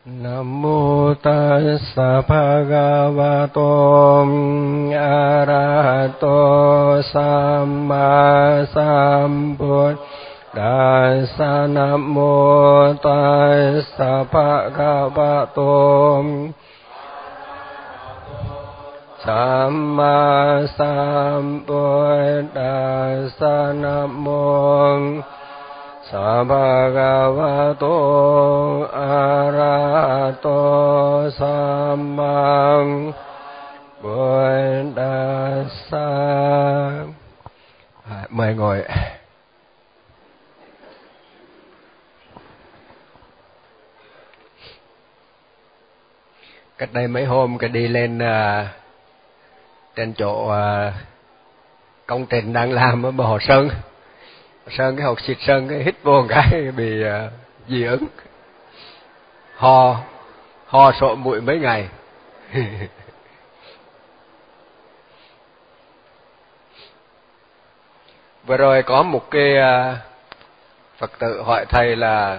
Nam mô Tassa Bhagavato Arahato Samma Sambuddhassa. Nam mô Tassa Bhagavato Samma Sambuddhassa. Nam mô Sa Bhagavato Arahato Samma Buddhassa. Mời ngồi. Cách đây mấy hôm cái đi lên trên chỗ công trình đang làm ở Bờ Hồ Sơn. Sơn cái hột xịt sơn cái hít vô một cái bị dị ứng, ho sổ mũi mấy ngày. Vừa rồi có một cái Phật tử hỏi thầy là,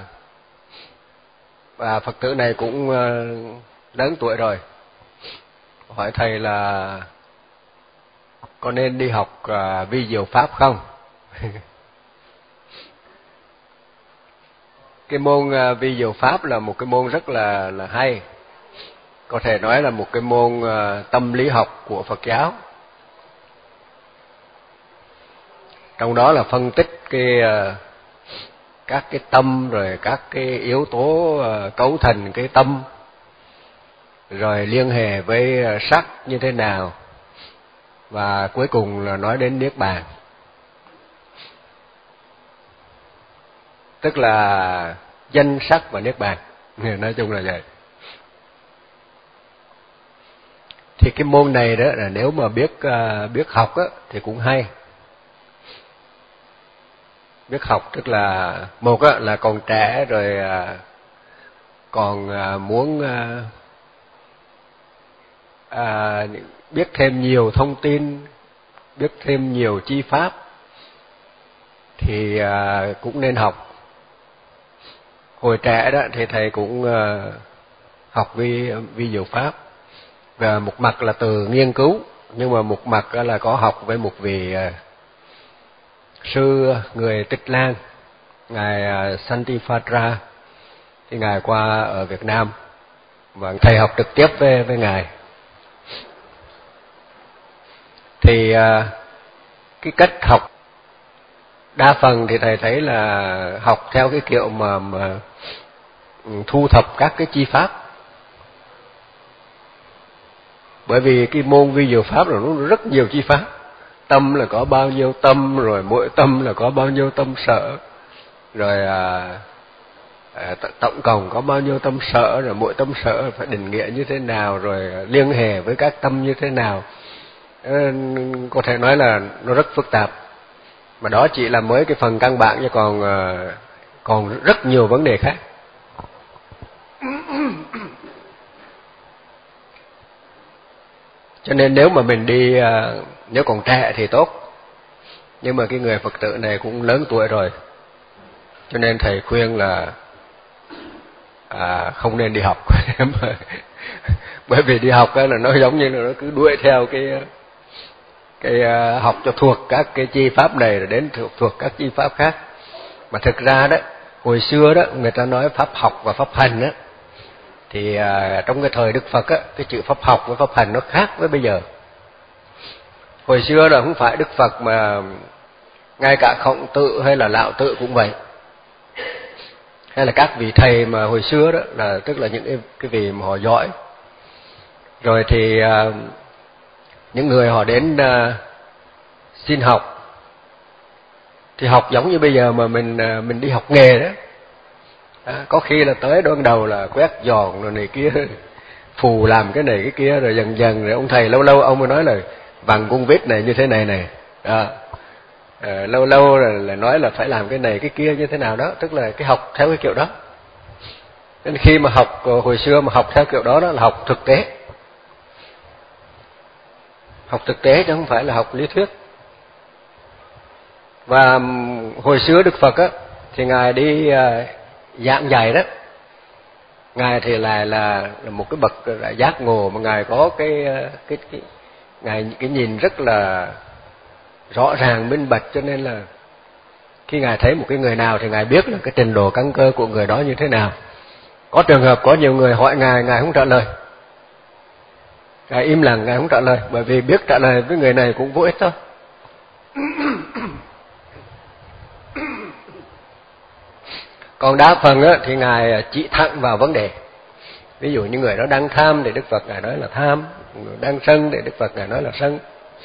và Phật tử này cũng lớn tuổi rồi, hỏi thầy là có nên đi học vi diệu pháp không? Cái môn vi diệu pháp là một cái môn rất là hay, có thể nói là một cái môn tâm lý học của Phật giáo. Trong đó là phân tích các cái tâm, rồi các cái yếu tố cấu thành cái tâm, rồi liên hệ với sắc như thế nào, và cuối cùng là nói đến niết bàn. Tức là danh sắc và niết bàn, nói chung là vậy. Thì cái môn này đó là nếu mà biết học á thì cũng hay. Biết học tức là một á là còn trẻ, rồi còn muốn biết thêm nhiều thông tin, biết thêm nhiều chi pháp thì cũng nên học. Hồi trẻ đó thì thầy cũng học vi diệu pháp, và một mặt là từ nghiên cứu, nhưng mà một mặt là có học với một vị sư người Tích Lan, ngài Santivajra. Thì ngài qua ở Việt Nam và thầy học trực tiếp với ngài. Thì cái cách học đa phần thì thầy thấy là học theo cái kiểu mà thu thập các cái chi pháp. Bởi vì cái môn vi diệu pháp là nó rất nhiều chi pháp. Tâm là có bao nhiêu tâm, rồi mỗi tâm là có bao nhiêu tâm sở, rồi tổng cộng có bao nhiêu tâm sở, rồi mỗi tâm sở phải định nghĩa như thế nào, rồi liên hệ với các tâm như thế nào. Có thể nói là nó rất phức tạp. Mà đó chỉ là mới cái phần căn bản, chứ còn rất nhiều vấn đề khác. Cho nên nếu mà mình đi, nếu còn trẻ thì tốt, nhưng mà cái người Phật tử này cũng lớn tuổi rồi, cho nên thầy khuyên là không nên đi học. Bởi vì đi học là nó giống như là nó cứ đuổi theo cái học cho thuộc các cái chi pháp này rồi đến thuộc các chi pháp khác. Mà thực ra đó, hồi xưa đó người ta nói pháp học và pháp hành á, thì trong cái thời Đức Phật á, cái chữ pháp học với pháp hành nó khác với bây giờ. Hồi xưa là không phải Đức Phật mà ngay cả Khổng Tử hay là Lão Tử cũng vậy, hay là các vị thầy mà hồi xưa đó là tức là những cái vị mà họ giỏi. Rồi thì những người họ đến xin học thì học giống như bây giờ mà mình đi học nghề đó. Có khi là tới đó ban đầu là quét giòn rồi này kia, phù làm cái này cái kia, rồi dần dần rồi ông thầy lâu lâu ông mới nói là bằng cung vít này như thế này này. Lâu lâu là nói là phải làm cái này cái kia như thế nào đó, tức là cái học theo cái kiểu đó. Nên khi mà học hồi xưa mà học theo kiểu đó là học thực tế. Học thực tế chứ không phải là học lý thuyết. Và hồi xưa Đức Phật á thì ngài đi giảng dạy đó, Ngài thì là một cái bậc giác ngộ, mà ngài có ngài cái nhìn rất là rõ ràng minh bạch, cho nên là khi ngài thấy một cái người nào thì ngài biết là cái trình độ căn cơ của người đó như thế nào. Có trường hợp có nhiều người hỏi ngài không trả lời, ngài im lặng, ngài không trả lời, bởi vì biết trả lời với người này cũng vô ích thôi. Còn đa phần á, thì ngài chỉ thẳng vào vấn đề. Ví dụ như người đó đang tham thì Đức Phật ngài nói là tham, người đang sân thì Đức Phật ngài nói là sân.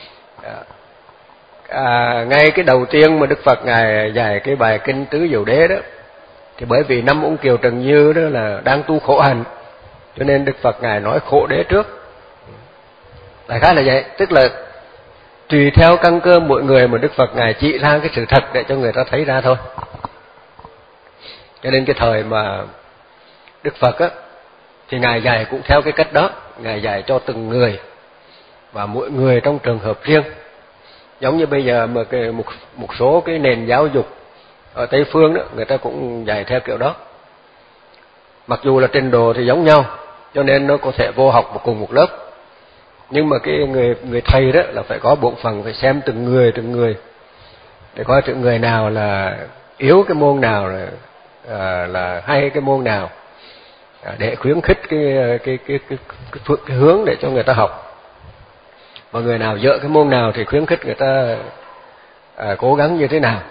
Ngay cái đầu tiên mà Đức Phật ngài dạy cái bài kinh Tứ Diệu Đế đó, thì bởi vì năm ông Kiều Trần Như đó là đang tu khổ hạnh, cho nên Đức Phật ngài nói khổ đế trước. Đại khái là vậy, tức là tùy theo căn cơ mỗi người mà Đức Phật ngài chỉ ra cái sự thật để cho người ta thấy ra thôi. Cho nên cái thời mà Đức Phật á, thì ngài dạy cũng theo cái cách đó, ngài dạy cho từng người và mỗi người trong trường hợp riêng. Giống như bây giờ mà một số cái nền giáo dục ở Tây phương đó, người ta cũng dạy theo kiểu đó. Mặc dù là trình độ thì giống nhau, cho nên nó có thể vô học cùng một lớp, nhưng mà cái người thầy đó là phải có bổn phận, phải xem từng người để coi từng người nào là yếu cái môn nào, là hay cái môn nào, để khuyến khích cái hướng để cho người ta học. Và người nào dở cái môn nào thì khuyến khích người ta cố gắng như thế nào.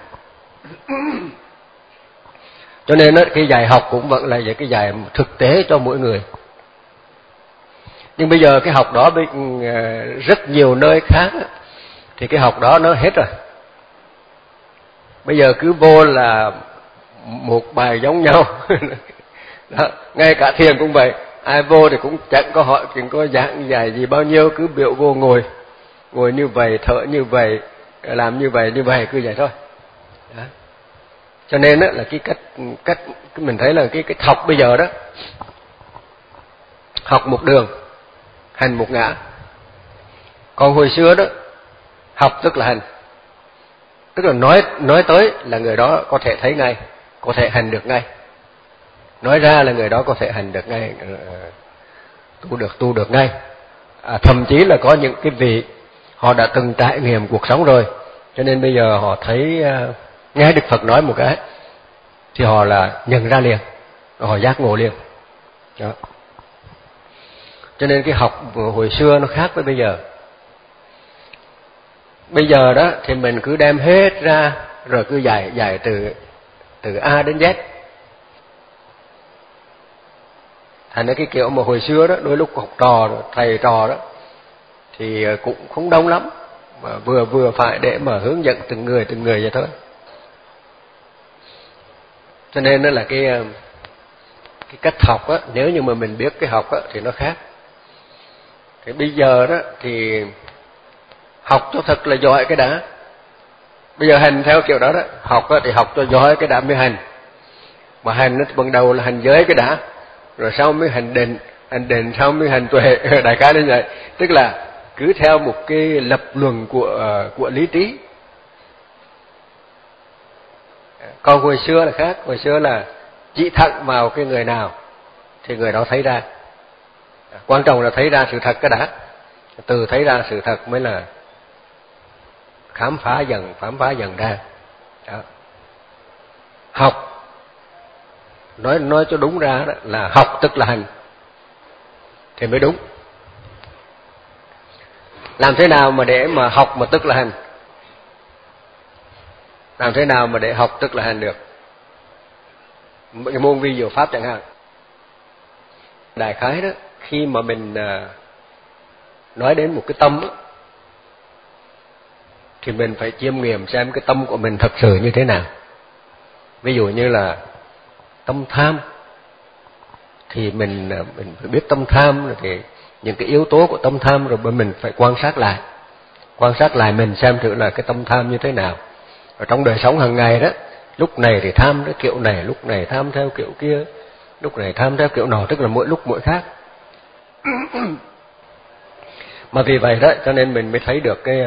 Cho nên đó, cái dạy học cũng vẫn là vậy, cái dạy thực tế cho mỗi người. Nhưng bây giờ cái học đó rất nhiều nơi khác thì cái học đó nó hết rồi. Bây giờ cứ vô là một bài giống nhau. Đó, ngay cả thiền cũng vậy, ai vô thì cũng chẳng có hỏi, chẳng có giảng dạy gì bao nhiêu, cứ biểu vô ngồi như vậy, thở như vậy, làm như vậy cứ vậy thôi. Đó. Cho nên đó là cái cách mình thấy là cái học bây giờ đó, học một đường, hành một ngã. Còn hồi xưa đó, học tức là hành, tức là nói tới là người đó có thể thấy ngay, có thể hành được ngay. Nói ra là người đó có thể hành được ngay, tu được ngay. Thậm chí là có những cái vị họ đã từng trải nghiệm cuộc sống rồi, cho nên bây giờ họ thấy nghe Đức Phật nói một cái thì họ là nhận ra liền, họ giác ngộ liền. Đó. Cho nên cái học hồi xưa nó khác với bây giờ. Bây giờ đó thì mình cứ đem hết ra rồi cứ dạy từ A đến Z. Thành ra cái kiểu mà hồi xưa đó, đôi lúc học trò, thầy trò đó thì cũng không đông lắm, mà vừa phải để mà hướng dẫn từng người vậy thôi. Cho nên đó là cái cách học á, nếu như mà mình biết cái học á thì nó khác. Thì bây giờ đó thì học cho thật là giỏi cái đã. Bây giờ hành theo kiểu đó đó, học á thì học cho giỏi cái đã mới hành. Mà hành nó ban đầu là hành giới cái đã, rồi sau mới hành định sau mới hành tuệ. Đại khái như vậy, tức là cứ theo một cái lập luận của lý trí. Còn hồi xưa là khác, hồi xưa là chỉ thẳng vào cái người nào thì người đó thấy ra. Quan trọng là thấy ra sự thật cái đã, từ thấy ra sự thật mới là khám phá dần ra. Đó. Học nói cho đúng ra đó là học tức là hành thì mới đúng. Làm thế nào mà để mà học mà tức là hành? Làm thế nào mà để học tức là hành được? Cái môn vi diệu pháp chẳng hạn. Đại khái đó, khi mà mình nói đến một cái tâm đó, thì mình phải chiêm nghiệm xem cái tâm của mình thật sự như thế nào. Ví dụ như là tâm tham, thì mình phải biết tâm tham rồi thì những cái yếu tố của tâm tham, rồi mình phải quan sát lại mình xem thử là cái tâm tham như thế nào. Ở trong đời sống hàng ngày đó, lúc này thì tham cái kiểu này, lúc này tham theo kiểu kia, lúc này tham theo kiểu nọ, tức là mỗi lúc mỗi khác. Mà vì vậy đó, cho nên mình mới thấy được cái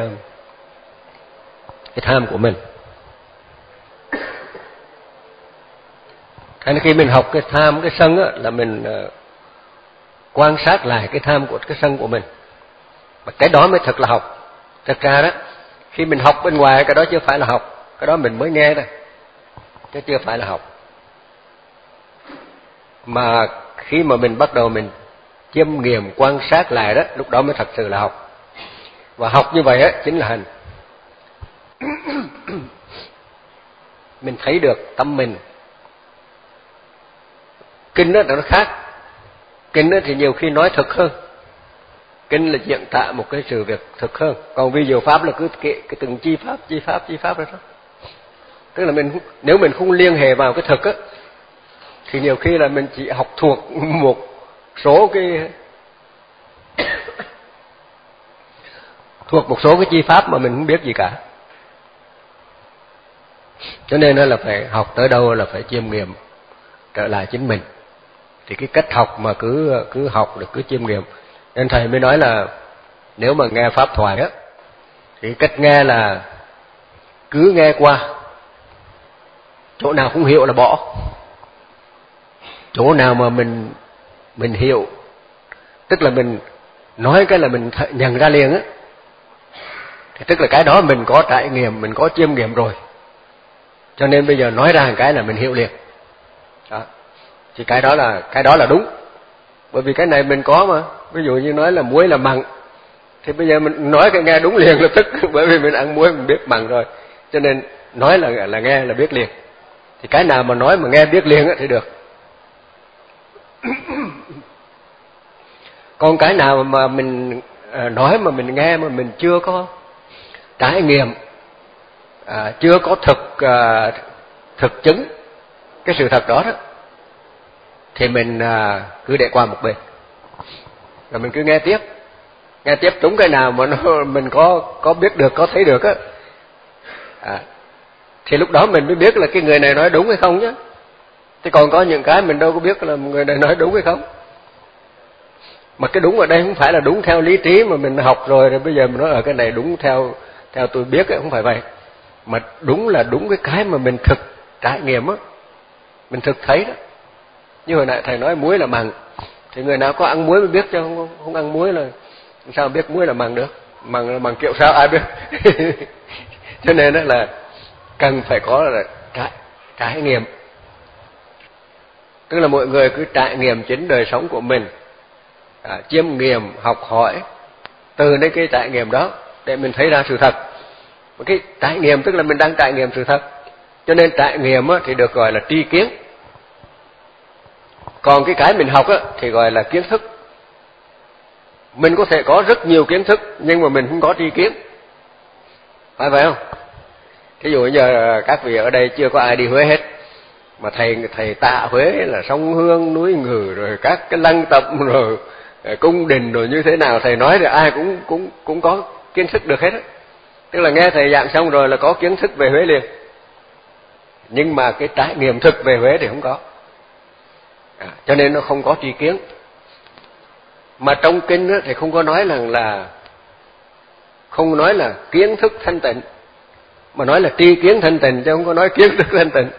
tham của mình. Thế nên khi mình học cái tham cái sân á, là mình quan sát lại cái tham của cái sân của mình, và cái đó mới thật là học. Thật ra đó, khi mình học bên ngoài cái đó chưa phải là học, cái đó mình mới nghe thôi, chứ chưa phải là học. Mà khi mà mình bắt đầu mình chiêm nghiệm quan sát lại đó, lúc đó mới thật sự là học. Và học như vậy á chính là hành. Mình thấy được tâm mình. Kinh đó nó khác. Kinh đó thì nhiều khi nói thực hơn. Kinh là diễn tả một cái sự việc thực hơn. Còn ví dụ pháp là cứ cái từng chi pháp đó. Tức là nếu mình không liên hệ vào cái thực á, thì nhiều khi là mình chỉ học thuộc một số cái chi pháp mà mình không biết gì cả. Cho nên là phải học tới đâu là phải chiêm nghiệm trở lại chính mình. Thì cái cách học mà cứ học được, cứ chiêm nghiệm. Nên thầy mới nói là nếu mà nghe pháp thoại á, thì cách nghe là cứ nghe qua, chỗ nào không hiểu là bỏ, chỗ nào mà mình hiểu, tức là mình nói cái là mình nhận ra liền á, thì tức là cái đó mình có trải nghiệm, mình có chiêm nghiệm rồi, cho nên bây giờ nói ra một cái là mình hiểu liền đó. Thì cái đó là đúng, bởi vì cái này mình có mà. Ví dụ như nói là muối là mặn, thì bây giờ mình nói cái nghe đúng liền lập tức, bởi vì mình ăn muối mình biết mặn rồi, cho nên nói là nghe là biết liền. Thì cái nào mà nói mà nghe biết liền thì được. Còn cái nào mà mình nói mà mình nghe mà mình chưa có trải nghiệm, chưa có thực chứng cái sự thật đó, thì mình cứ để qua một bên, rồi mình cứ nghe tiếp đúng cái nào mà mình có biết được, có thấy được á, thì lúc đó mình mới biết là cái người này nói đúng hay không nhé. Chứ còn có những cái mình đâu có biết là người này nói đúng hay không. Mà cái đúng ở đây không phải là đúng theo lý trí mà mình học rồi bây giờ mình nói ở cái này đúng theo tôi biết ấy, không phải vậy. Mà đúng là đúng cái mà mình thực trải nghiệm á, mình thực thấy đó. Như hồi nãy thầy nói muối là mặn, thì người nào có ăn muối mới biết, chứ không ăn muối là sao biết muối là mặn được. Mặn là mặn kiểu sao ai biết. Cho nên đó là cần phải có là trải nghiệm. Tức là mọi người cứ trải nghiệm chính đời sống của mình, chiêm nghiệm, học hỏi từ đến cái trải nghiệm đó để mình thấy ra sự thật. Một cái trải nghiệm tức là mình đang trải nghiệm sự thật, cho nên trải nghiệm thì được gọi là tri kiến. Còn cái mình học thì gọi là kiến thức. Mình có thể có rất nhiều kiến thức nhưng mà mình không có tri kiến, phải vậy không? Thí dụ giờ các vị ở đây chưa có ai đi Huế hết, mà thầy tạ Huế là sông Hương, núi Ngừ, rồi các cái lăng tẩm, rồi cung đình rồi như thế nào, thầy nói thì ai cũng có kiến thức được hết á. Tức là nghe thầy giảng xong rồi là có kiến thức về Huế liền, nhưng mà cái trải nghiệm thực về Huế thì không có, cho nên nó không có tri kiến. Mà trong kinh thì không có nói không nói là kiến thức thanh tịnh, mà nói là tri kiến thanh tịnh, chứ không có nói kiến thức thanh tịnh.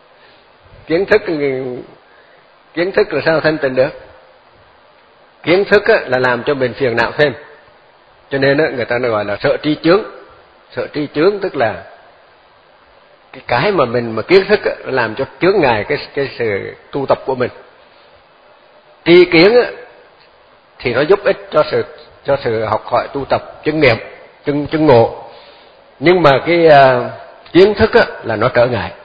Kiến thức là sao thanh tịnh được? Kiến thức là làm cho mình phiền não thêm, cho nên người ta gọi là sợ tri chướng. Sợ tri chướng tức là cái mà kiến thức làm cho chướng ngại cái sự tu tập của mình. Tri kiến thì nó giúp ích cho sự học hỏi tu tập, chứng nghiệm, chứng ngộ. Nhưng mà cái kiến thức là nó trở ngại.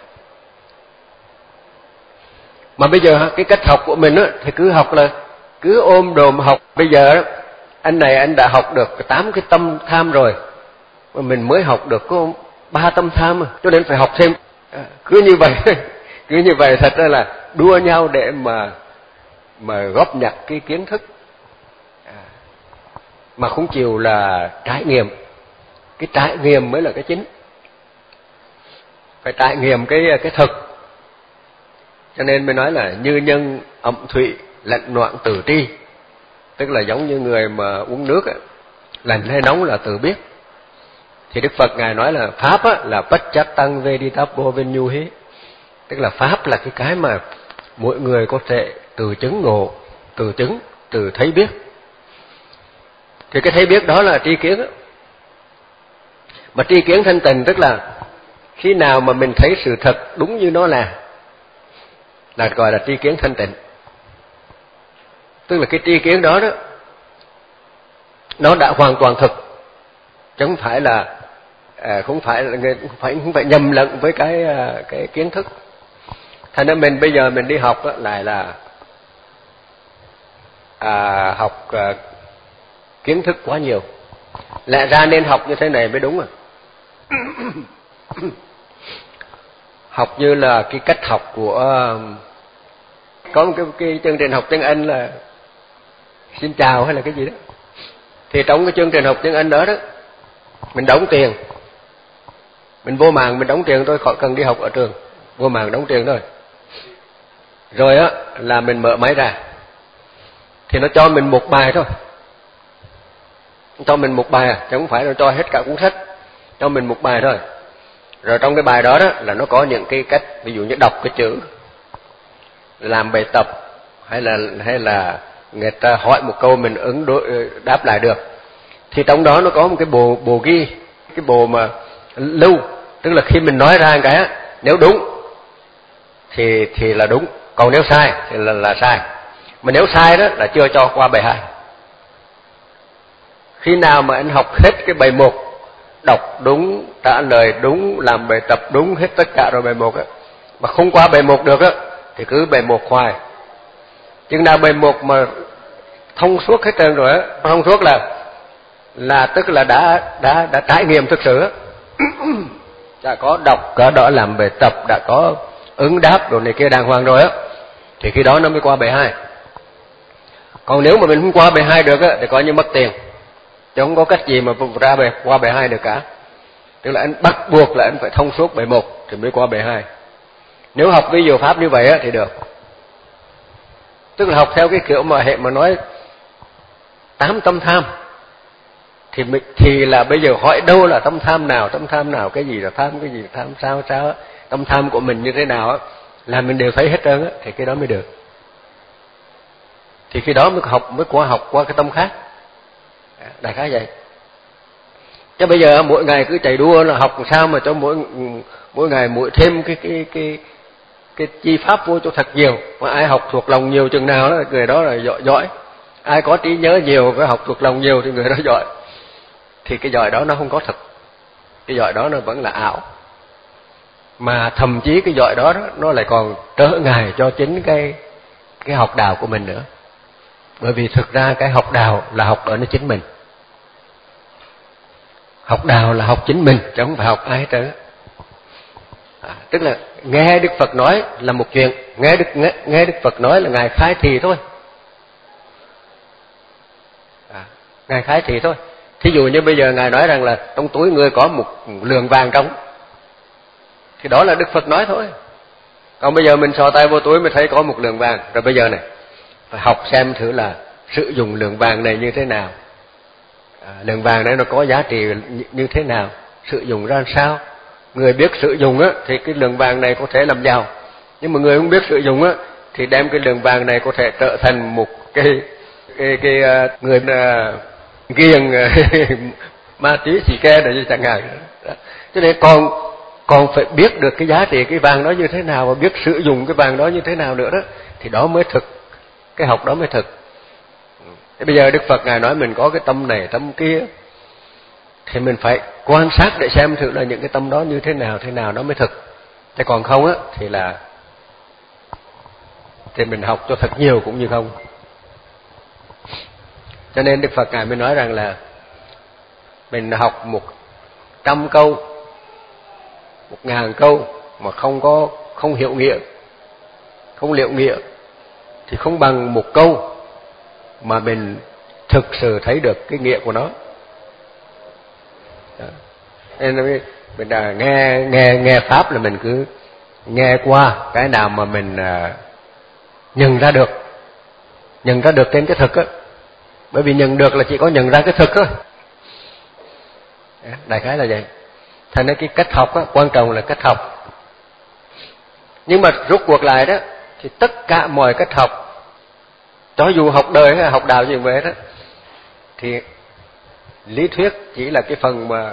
Mà bây giờ cái cách học của mình thì cứ học là cứ ôm đồm học. Bây giờ anh này anh đã học được 8 cái tâm tham rồi, mà mình mới học được có 3 tâm tham, cho nên phải học thêm. Cứ như vậy thật ra là đua nhau để mà góp nhặt cái kiến thức, mà không chịu là trải nghiệm. Cái trải nghiệm mới là cái chính, phải trải nghiệm cái thực. Cho nên mới nói là như nhân ẩm thủy, lạnh noạn tự tri. Tức là giống như người mà uống nước lạnh hay nóng là tự biết. Thì Đức Phật ngài nói là pháp là pacchattam veditapo vinyuhi, tức là pháp là cái mà mỗi người có thể từ chứng ngộ, từ chứng, từ thấy biết. Thì cái thấy biết đó là tri kiến đó. Mà tri kiến thanh tịnh tức là khi nào mà mình thấy sự thật đúng như nó là gọi là tri kiến thanh tịnh. Tức là cái tri kiến đó nó đã hoàn toàn thực, chứ không phải là không phải nhầm lẫn với cái kiến thức. Thành ra mình bây giờ mình đi học lại là học kiến thức quá nhiều. Lẽ ra nên học như thế này mới đúng. Học như là cái cách học của có một cái chương trình học tiếng Anh là xin chào hay là cái gì đó. Thì trong cái chương trình học tiếng Anh đó mình đóng tiền, mình vô mạng mình đóng tiền thôi, khỏi cần đi học ở trường, vô mạng đóng tiền thôi. Rồi là mình mở máy ra thì nó cho mình một bài thôi, cho mình một bài chứ không phải là cho hết cả cuốn sách, cho mình một bài thôi. Rồi trong cái bài đó là nó có những cái cách, ví dụ như đọc cái chữ, làm bài tập, hay là người ta hỏi một câu mình đáp lại được. Thì trong đó nó có một cái bộ ghi, cái bộ mà lưu, tức là khi mình nói ra một cái nếu đúng thì là đúng, còn nếu sai thì là sai. Mà nếu sai đó là chưa cho qua bài 2. Khi nào mà anh học hết cái bài 1, đọc đúng, trả lời đúng, làm bài tập đúng hết tất cả rồi bài 1 mà không qua bài 1 được thì cứ bài 1 hoài. Chừng nào bài 1 mà thông suốt hết trơn rồi thông suốt là tức là đã trải nghiệm thực sự đã có đọc, có đó làm bài tập, đã có ứng đáp rồi này kia đàng hoàng rồi thì khi đó nó mới qua bài 2. Còn nếu mà mình không qua bài 2 được thì coi như mất tiền, chứ không có cách gì mà qua bài 2 được cả. Tức là anh bắt buộc là anh phải thông suốt bài 1 thì mới qua bài 2. Nếu học cái diệu pháp như vậy thì được. Tức là học theo cái kiểu mà hệ mà nói 8 tâm tham thì là bây giờ hỏi đâu là tâm tham nào, cái gì là tham, cái gì là tham, sao tâm tham của mình như thế nào là mình đều thấy hết trơn thì cái đó mới được. Thì khi đó mới học qua cái tâm khác. Đại khái vậy. Chứ bây giờ mỗi ngày cứ chạy đua là học sao mà cho mỗi ngày mỗi thêm cái chi pháp vô cho thật nhiều. Mà ai học thuộc lòng nhiều chừng nào người đó là giỏi. Ai có trí nhớ nhiều, có học thuộc lòng nhiều thì người đó giỏi. Thì cái giỏi đó nó không có thực. Cái giỏi đó nó vẫn là ảo. Mà thậm chí cái giỏi đó nó lại còn trở ngại cho chính cái học đạo của mình nữa. Bởi vì thực ra cái học đạo là học ở nơi chính mình. Học đạo là học chính mình chứ không phải học ai hết trơn. Tức là nghe Đức Phật nói là một chuyện, nghe Đức Phật nói là Ngài khai thị thôi. Ngài khai thị thôi. Thí dụ như bây giờ Ngài nói rằng là trong túi ngươi có một lượng vàng trống, thì đó là Đức Phật nói thôi. Còn bây giờ mình sò tay vô túi mới thấy có một lượng vàng. Rồi bây giờ này phải học xem thử là sử dụng lượng vàng này như thế nào, lượng vàng này nó có giá trị như thế nào, sử dụng ra sao. Người biết sử dụng thì cái lượng vàng này có thể làm giàu, nhưng mà người không biết sử dụng thì đem cái lượng vàng này có thể trở thành một cái người ghiền ma túy xì ke này chẳng hạn. Cho nên còn phải biết được cái giá trị cái vàng đó như thế nào và biết sử dụng cái vàng đó như thế nào nữa đó, thì đó mới thực, cái học đó mới thực. Thế bây giờ Đức Phật Ngài nói mình có cái tâm này tâm kia, thì mình phải quan sát để xem thử là những cái tâm đó như thế nào nó mới thực. Chứ còn không thì mình học cho thật nhiều cũng như không. Cho nên Đức Phật Ngài mới nói rằng là mình học 100 câu, 1000 câu mà không hiểu nghĩa, không liệu nghĩa thì không bằng một câu mà mình thực sự thấy được cái nghĩa của nó. Đó. Nên mình đã nghe pháp là mình cứ nghe qua cái nào mà mình nhận ra được trên cái thực bởi vì nhận được là chỉ có nhận ra cái thực thôi. Đại khái là vậy. Thành ra cái cách học quan trọng là cách học. Nhưng mà rút cuộc lại đó thì tất cả mọi cách học, cho dù học đời hay học đạo gì về đó, thì lý thuyết chỉ là cái phần mà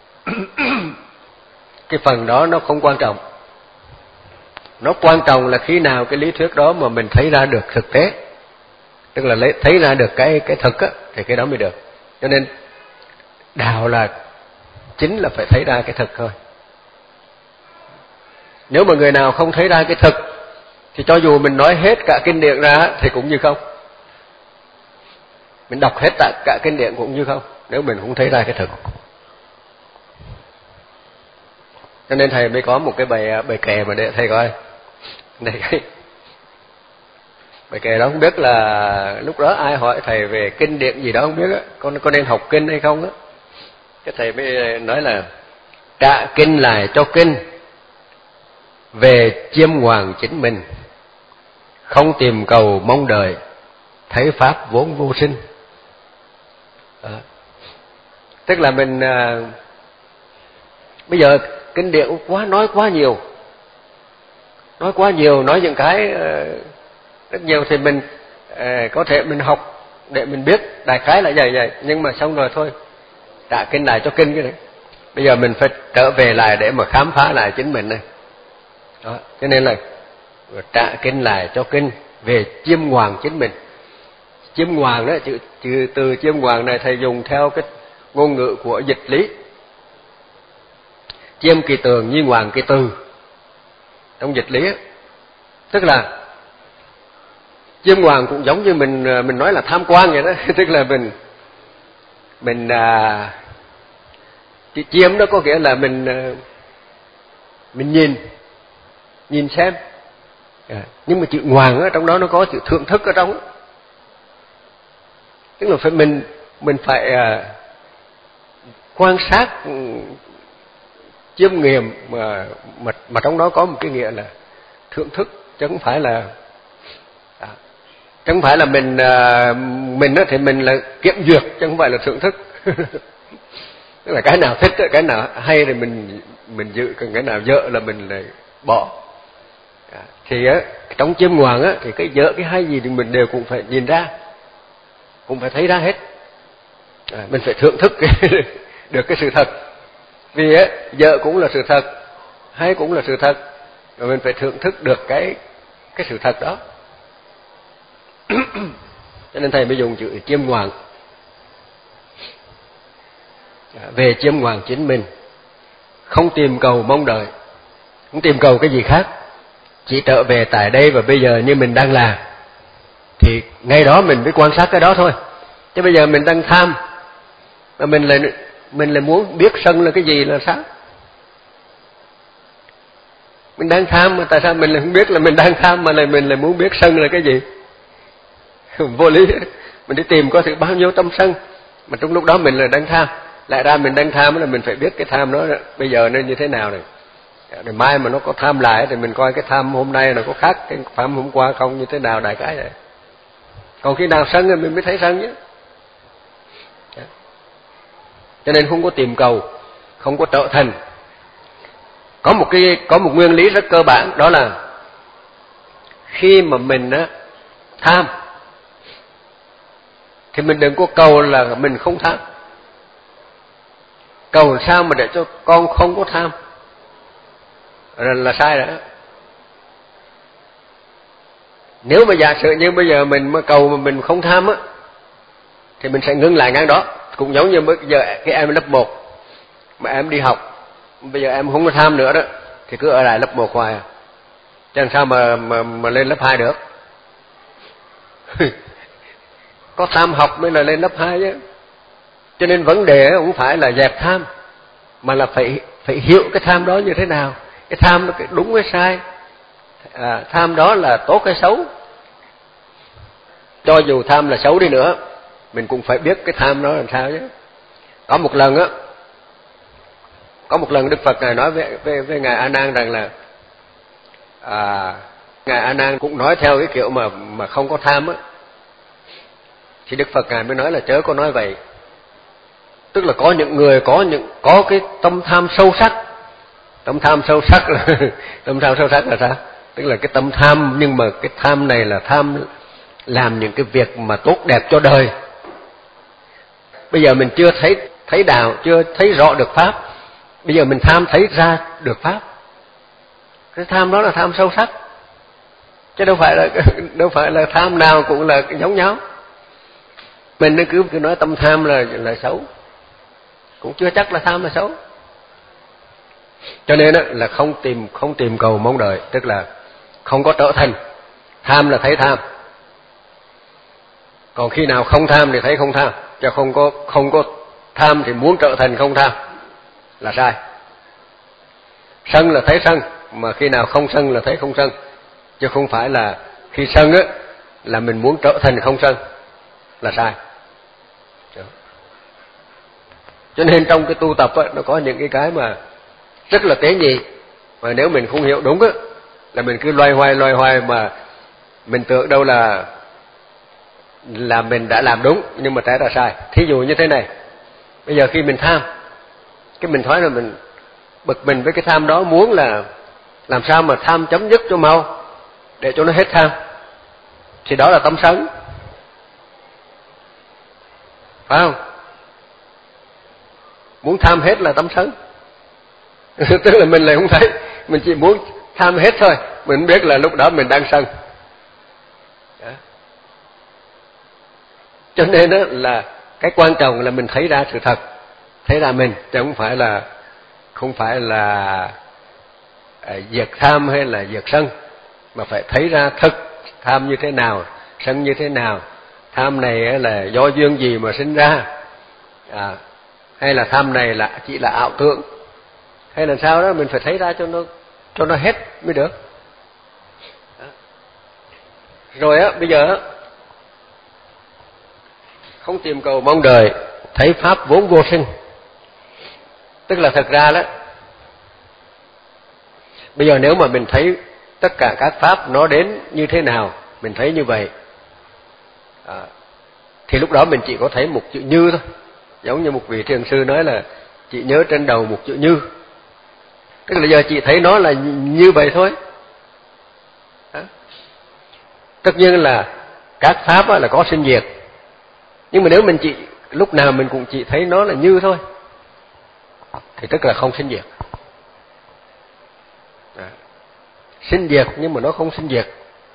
cái phần đó nó không quan trọng. Nó quan trọng là khi nào cái lý thuyết đó mà mình thấy ra được thực tế, tức là thấy ra được cái thực á, thì cái đó mới được. Cho nên đạo là chính là phải thấy ra cái thực thôi. Nếu mà người nào không thấy ra cái thực thì cho dù mình nói hết cả kinh điển ra thì cũng như không. Mình đọc hết cả kinh điển cũng như không, nếu mình không thấy ra cái thực. Cho nên thầy mới có một cái bài kệ mà để thầy coi. Này, bài kệ đó không biết là lúc đó ai hỏi thầy về kinh điển gì đó không biết á, con nên học kinh hay không á. Cái thầy mới nói là trả kinh lại cho kinh, về chiêm ngoàng chính mình, không tìm cầu mong đợi, thấy pháp vốn vô sinh. Đó. Tức là mình bây giờ kinh điển nói quá nhiều, nói những cái rất nhiều, thì mình có thể mình học để mình biết đại khái là vậy, nhưng mà xong rồi thôi, trả kinh lại cho kinh cái đấy. Bây giờ mình phải trở về lại để mà khám phá lại chính mình này. Đó. Cho nên là trả kinh lại cho kinh, về chiêm ngoàng chính mình. Chiêm ngoàng đó, chữ từ chiêm ngoàng này thầy dùng theo cái ngôn ngữ của dịch lý. Chiêm kỳ tường, nhi ngoàng kỳ từ, trong dịch lý. Tức là chiêm ngoàng cũng giống như mình nói là tham quan vậy đó. Tức là mình chữ chiêm đó có nghĩa là mình nhìn xem. Nhưng mà chữ ngoàng ở trong đó nó có chữ thưởng thức ở trong đó. Tức là mình phải quan sát, chiêm nghiệm, mà trong đó có một cái nghĩa là thưởng thức, chứ không phải là mình đó thì mình là kiểm duyệt, chứ không phải là thưởng thức. Tức là cái nào thích, cái nào hay thì mình giữ, còn cái nào dở là mình lại bỏ. Thì trong chiêm ngoàng á, thì cái dở cái hay gì thì mình đều cũng phải nhìn ra, cũng phải thấy ra hết. Mình phải thưởng thức được cái sự thật, vì dở cũng là sự thật, hay cũng là sự thật, rồi mình phải thưởng thức được cái sự thật đó. Cho nên thầy mới dùng chữ chiêm ngoàng, về chiêm ngoàng chính mình, không tìm cầu mong đợi, không tìm cầu cái gì khác, chỉ trở về tại đây và bây giờ như mình đang làm, thì ngay đó mình mới quan sát cái đó thôi. Chứ bây giờ mình đang tham mà mình lại muốn biết sân là cái gì là sao? Mình đang tham mà tại sao mình lại không biết là mình đang tham, mà mình lại muốn biết sân là cái gì? Vô lý. Mình đi tìm có thử bao nhiêu tâm sân, mà trong lúc đó mình là đang tham. Lại ra mình đang tham là mình phải biết cái tham đó bây giờ nó như thế nào này. Rồi mai mà nó có tham lại thì mình coi cái tham hôm nay nó có khác cái tham hôm qua không, như thế nào, đại cái vậy. Còn khi nào sân thì mình mới thấy sân chứ. Cho nên không có tìm cầu, không có trở thành. Có một nguyên lý rất cơ bản, đó là khi mà mình tham thì mình đừng có cầu là mình không tham. Cầu sao mà để cho con không có tham là sai rồi đó. Nếu mà giả sử như bây giờ mình mà cầu mà mình không tham á, thì mình sẽ ngưng lại ngang đó. Cũng giống như bây giờ cái em lớp 1 mà em đi học, bây giờ em không có tham nữa đó, thì cứ ở lại lớp 1 hoài à. Chứ làm sao mà lên lớp 2 được. Có tham học mới là lên lớp 2 chứ. Cho nên vấn đề không phải là dẹp tham, mà là phải hiểu cái tham đó như thế nào. Cái tham nó đúng hay sai, tham đó là tốt hay xấu. Cho dù tham là xấu đi nữa, mình cũng phải biết cái tham đó làm sao chứ. Có một lần Đức Phật Ngài nói với Ngài A Nan rằng là Ngài A Nan cũng nói theo cái kiểu mà không có tham á, thì Đức Phật Ngài mới nói là chớ có nói vậy. Tức là có những người có cái tâm tham sâu sắc. Tâm tham sâu sắc là sao? tức là cái tâm tham, nhưng mà cái tham này là tham làm những cái việc mà tốt đẹp cho đời. Bây giờ mình chưa thấy đạo, chưa thấy rõ được pháp, bây giờ mình tham thấy ra được pháp. Cái tham đó là tham sâu sắc, chứ đâu phải là tham nào cũng là giống nhau. Mình cứ nói tâm tham là xấu, cũng chưa chắc là tham là xấu. Cho nên là không tìm cầu mong đợi, tức là không có trở thành. Tham là thấy tham, còn khi nào không tham thì thấy không tham, chứ không có tham thì muốn trở thành không tham là sai. Sân là thấy sân, mà khi nào không sân là thấy không sân, chứ không phải là khi sân là mình muốn trở thành không sân, là sai. Cho nên trong cái tu tập nó có những cái mà rất là tế nhị, mà nếu mình không hiểu đúng là mình cứ loay hoay mà mình tưởng đâu là mình đã làm đúng, nhưng mà trái ra sai. Thí dụ như thế này, bây giờ khi mình tham, cái mình nói là mình bực mình với cái tham đó, muốn là làm sao mà tham chấm dứt cho mau, để cho nó hết tham, thì đó là tâm sân, phải không? Muốn tham hết là tâm sân. Tức là mình lại không thấy, mình chỉ muốn tham hết thôi, mình biết là lúc đó mình đang sân. Cho nên là cái quan trọng là mình thấy ra sự thật, thấy ra mình, chứ không phải là diệt tham hay là diệt sân, mà phải thấy ra thực tham như thế nào, sân như thế nào, tham này là do duyên gì mà sinh ra, hay là tham này là chỉ là ảo tưởng, hay là sao đó, mình phải thấy ra cho nó hết mới được. Rồi bây giờ không tìm cầu mong đợi, thấy pháp vốn vô sinh. Tức là thật ra đó, bây giờ nếu mà mình thấy tất cả các pháp nó đến như thế nào, mình thấy như vậy, thì lúc đó mình chỉ có thấy một chữ như thôi. Giống như một vị thiền sư nói là chị nhớ trên đầu một chữ như, tức là giờ chị thấy nó là như vậy thôi. Tất nhiên là các pháp là có sinh diệt, nhưng mà nếu mình lúc nào mình cũng chỉ thấy nó là như thôi, thì tức là không sinh diệt. Sinh diệt nhưng mà nó không sinh diệt.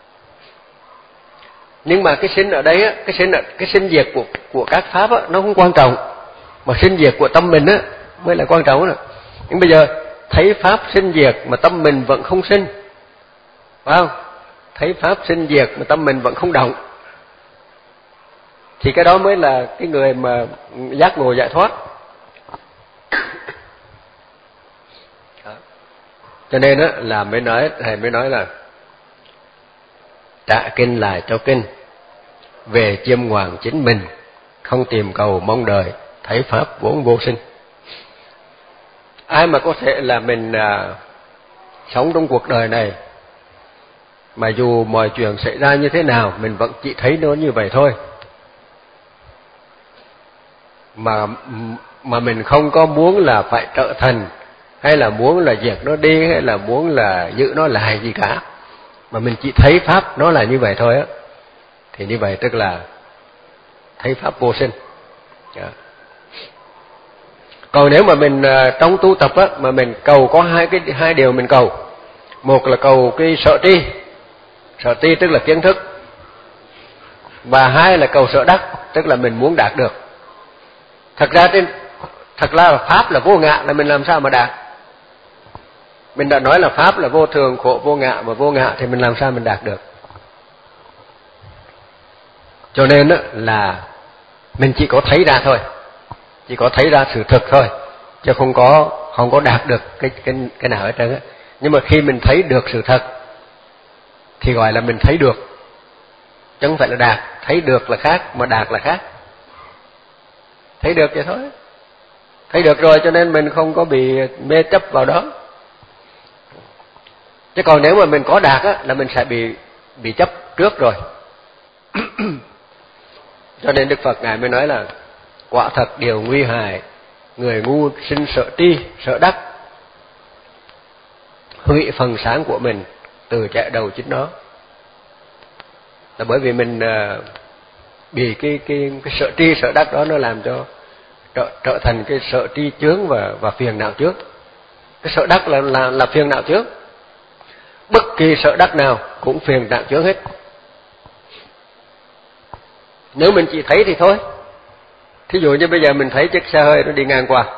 Nhưng mà cái sinh ở đây cái sinh diệt của các pháp nó không quan trọng, mà sinh diệt của tâm mình mới là quan trọng đó. Nhưng bây giờ thấy pháp sinh diệt mà tâm mình vẫn không sinh, phải không? Thấy pháp sinh diệt mà tâm mình vẫn không động, thì cái đó mới là cái người mà giác ngộ giải thoát. Cho nên là thầy mới nói là trả kinh lại cho kinh, về chiêm ngoại chính mình, không tìm cầu mong đợi, thấy pháp vốn vô sinh. Ai mà có thể là mình sống trong cuộc đời này mà dù mọi chuyện xảy ra như thế nào mình vẫn chỉ thấy nó như vậy thôi, mà mình không có muốn là phải trở thành, hay là muốn là diệt nó đi, hay là muốn là giữ nó lại gì cả, mà mình chỉ thấy pháp nó là như vậy thôi thì như vậy tức là thấy pháp vô sinh. Còn nếu mà mình trong tu tập mà mình cầu có hai điều mình cầu. Một là cầu cái sở tri tức là kiến thức, và hai là cầu sở đắc, tức là mình muốn đạt được. Thật ra là pháp là vô ngã, là mình làm sao mà đạt? Mình đã nói là pháp là vô thường, khổ, vô ngã, mà vô ngã thì mình làm sao mình đạt được? Cho nên là mình chỉ có thấy ra thôi, chỉ có thấy ra sự thực thôi, chứ không có đạt được cái nào hết trơn á. Nhưng mà khi mình thấy được sự thật thì gọi là mình thấy được, chứ không phải là đạt. Thấy được là khác, mà đạt là khác. Thấy được vậy thôi, thấy được rồi cho nên mình không có bị mê chấp vào đó. Chứ còn nếu mà mình có đạt là mình sẽ bị chấp trước rồi. Cho nên Đức Phật Ngài mới nói là quả thật điều nguy hại, người ngu sinh sợ tri, sợ đắc, hủy phần sáng của mình, từ chạy đầu chính nó. Là bởi vì mình bị cái sợ tri sợ đắc đó nó làm cho trở thành cái sợ tri chướng và phiền não trước. Cái sợ đắc là phiền não trước. Bất kỳ sợ đắc nào cũng phiền não chướng hết. Nếu mình chỉ thấy thì thôi. Thí dụ như bây giờ mình thấy chiếc xe hơi nó đi ngang qua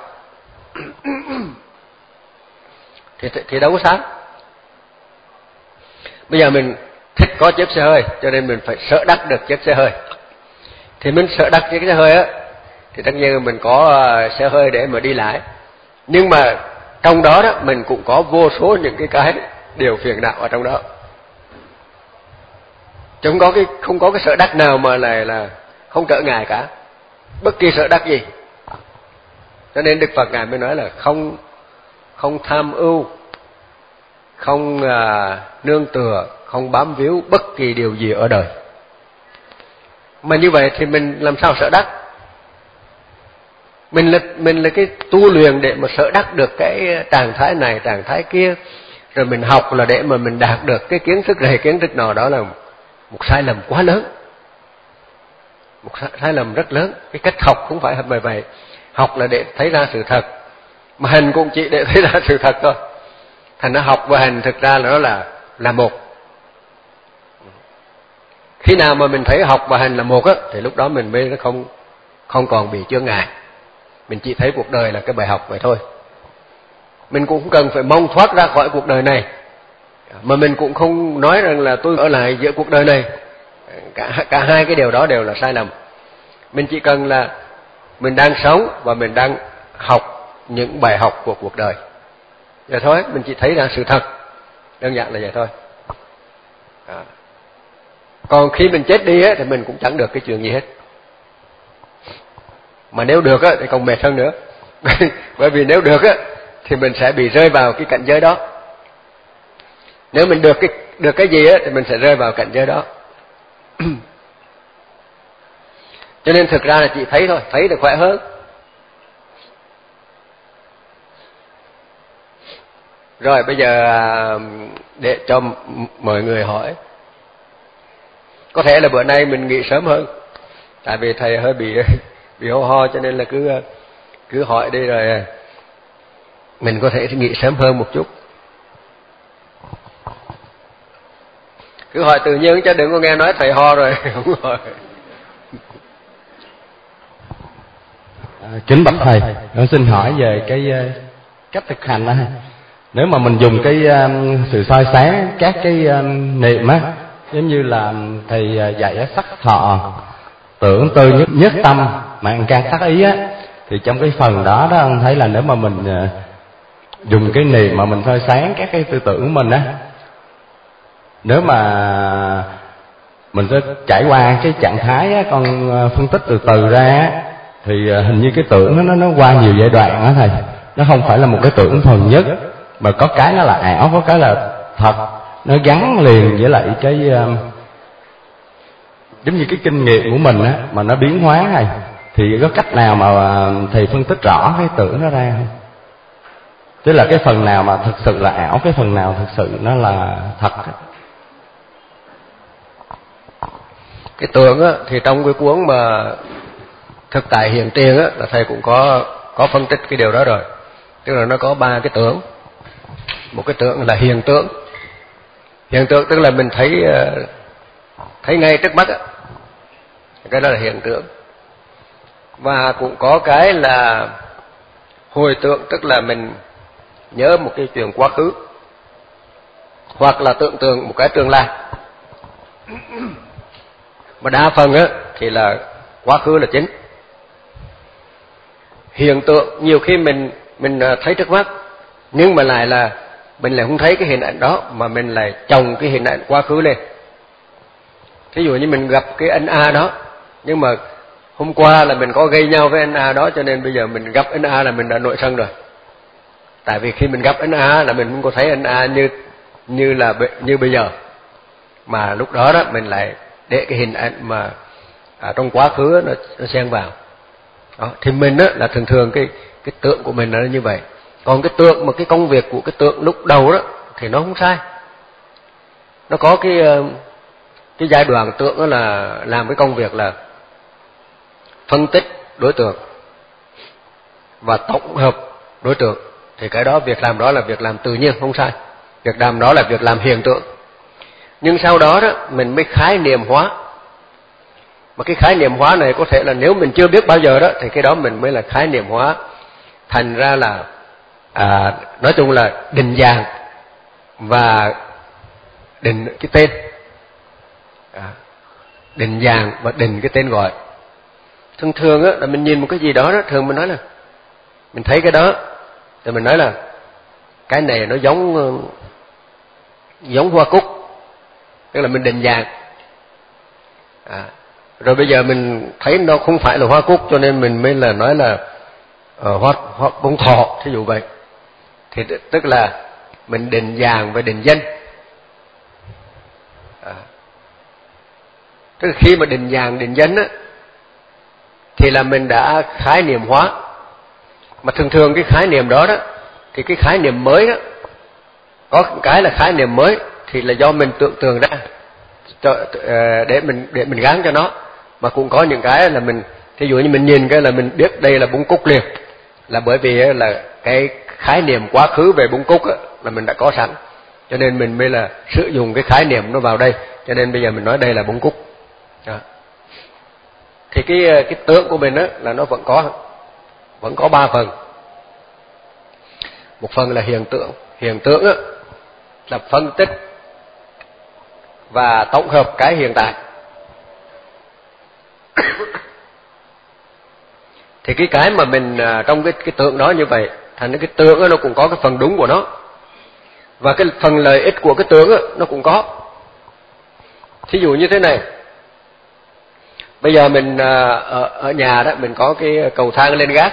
thì đâu có sao. Bây giờ mình thích có chiếc xe hơi cho nên mình phải sợ đắc được chiếc xe hơi. Thì mình sợ đắc chiếc xe hơi á thì tất nhiên mình có xe hơi để mà đi lại. Nhưng mà trong đó đó mình cũng có vô số những cái điều phiền não ở trong đó. Chứ không có cái sợ đắc nào mà là không trở ngại cả. Bất kỳ sợ đắc gì. Cho nên Đức Phật Ngài mới nói là không tham ưu, không nương tựa, không bám víu bất kỳ điều gì ở đời. Mà như vậy thì mình làm sao sợ đắc? Mình là cái tu luyện để mà sợ đắc được cái trạng thái này, trạng thái kia. Rồi mình học là để mà mình đạt được cái kiến thức này, kiến thức nọ. Đó là một sai lầm quá lớn. Một sai lầm rất lớn. Cái cách học không phải bởi vậy. Học là để thấy ra sự thật. Mà hành cũng chỉ để thấy ra sự thật thôi. Thành ra học và hành thực ra là nó là một. Khi nào mà mình thấy học và hành là một á, thì lúc đó mình mới không còn bị chướng ngại. Mình chỉ thấy cuộc đời là cái bài học vậy thôi. Mình cũng không cần phải mong thoát ra khỏi cuộc đời này. Mà mình cũng không nói rằng là tôi ở lại giữa cuộc đời này. Cả hai cái điều đó đều là sai lầm. Mình chỉ cần là mình đang sống và mình đang học những bài học của cuộc đời. Vậy thôi, mình chỉ thấy ra sự thật. Đơn giản là vậy thôi. Còn khi mình chết đi á, thì mình cũng chẳng được cái chuyện gì hết. Mà nếu được á, thì còn mệt hơn nữa. Bởi vì nếu được á, thì mình sẽ bị rơi vào cái cảnh giới đó. Nếu mình được cái gì á, thì mình sẽ rơi vào cảnh giới đó. Cho nên thực ra là chỉ thấy thôi, thấy được khỏe hơn. Rồi bây giờ để cho mọi người hỏi. Có thể là bữa nay mình nghỉ sớm hơn. Tại vì thầy hơi bị ho cho nên là cứ hỏi đi rồi mình có thể nghỉ sớm hơn một chút. Cứ hỏi tự nhiên chứ đừng có nghe nói thầy ho rồi không hỏi. Kính bạch thầy, con xin hỏi về cái cách thực hành đó. Nếu mà mình dùng cái sự soi sáng các cái niệm á, giống như là thầy dạy sắc thọ, tưởng tư nhất tâm, mạng căn sắc ý á, thì trong cái phần đó ông thấy là nếu mà mình dùng cái niệm mà mình soi sáng các cái tư tưởng của mình á, nếu mà mình sẽ trải qua cái trạng thái á, con phân tích từ từ ra á, thì hình như cái tưởng nó qua nhiều giai đoạn á thầy. Nó không phải là một cái tưởng thuần nhất, mà có cái nó là ảo, có cái là thật. Nó gắn liền với lại cái giống như cái kinh nghiệm của mình á, mà nó biến hóa này. Thì có cách nào mà thầy phân tích rõ cái tưởng nó ra không? Tức là cái phần nào mà thực sự là ảo, cái phần nào thực sự nó là thật á. Cái tưởng á, thì trong cái cuốn mà thực tại hiện tiền á, là thầy cũng có phân tích cái điều đó rồi. Tức là nó có 3 cái tưởng. Một cái tưởng là hiện tượng. Hiện tượng tức là mình thấy ngay trước mắt á. Cái đó là hiện tượng. Và cũng có cái là hồi tưởng, tức là mình nhớ một cái chuyện quá khứ, hoặc là tưởng tượng một cái tương lai. Mà đa phần á thì là quá khứ là chính. Hiện tượng nhiều khi mình thấy trước mắt, nhưng mà lại là mình lại không thấy cái hình ảnh đó, mà mình lại chồng cái hình ảnh quá khứ lên. Thí dụ như mình gặp cái anh A đó, nhưng mà hôm qua là mình có gây nhau với anh A đó, cho nên bây giờ mình gặp anh A là mình đã nổi sân rồi. Tại vì khi mình gặp anh A là mình không có thấy anh A như bây giờ, mà lúc đó đó mình lại để cái hình ảnh mà trong quá khứ nó xen vào đó. Thì mình á là thường cái tượng của mình là như vậy. Còn cái tượng mà cái công việc của cái tượng lúc đầu đó thì nó không sai. nó có cái giai đoạn tượng đó là làm cái công việc là phân tích đối tượng và tổng hợp đối tượng. Thì cái đó, việc làm đó là việc làm tự nhiên, không sai. Việc làm đó là việc làm hiện tượng. Nhưng sau đó đó mình mới khái niệm hóa. Mà cái khái niệm hóa này có thể là nếu mình chưa biết bao giờ đó, thì cái đó mình mới là khái niệm hóa. Thành ra là nói chung là định dạng và định cái tên. Định dạng và định cái tên gọi. Thường thường á, là mình nhìn một cái gì đó, thường mình nói là mình thấy cái đó, thì mình nói là cái này nó giống hoa cúc, tức là mình định dạng. Rồi bây giờ mình thấy nó không phải là hoa cúc, cho nên mình mới là nói là hoa bông thọ, thí dụ vậy. Thì tức là mình định dạng và định danh. Tức là khi mà định dạng định danh á, thì là mình đã khái niệm hóa. Mà thường thường cái khái niệm đó đó, thì cái khái niệm mới đó, có cái là khái niệm mới thì là do mình tưởng tượng ra để mình gán cho nó. Mà cũng có những cái là mình, thí dụ như mình nhìn cái là mình biết đây là bún cúc liền, là bởi vì là cái khái niệm quá khứ về bún cúc là mình đã có sẵn, cho nên mình mới là sử dụng cái khái niệm nó vào đây, cho nên bây giờ mình nói đây là bún cúc. Thì cái tượng của mình là nó vẫn có 3 phần. Một phần là hiện tượng là phân tích và tổng hợp cái hiện tại. Thì cái mà mình trong cái tượng đó như vậy, thành cái tượng nó cũng có cái phần đúng của nó, và cái phần lợi ích của cái tượng nó cũng có. Thí dụ như thế này, bây giờ mình ở nhà đó, mình có cái cầu thang lên gác.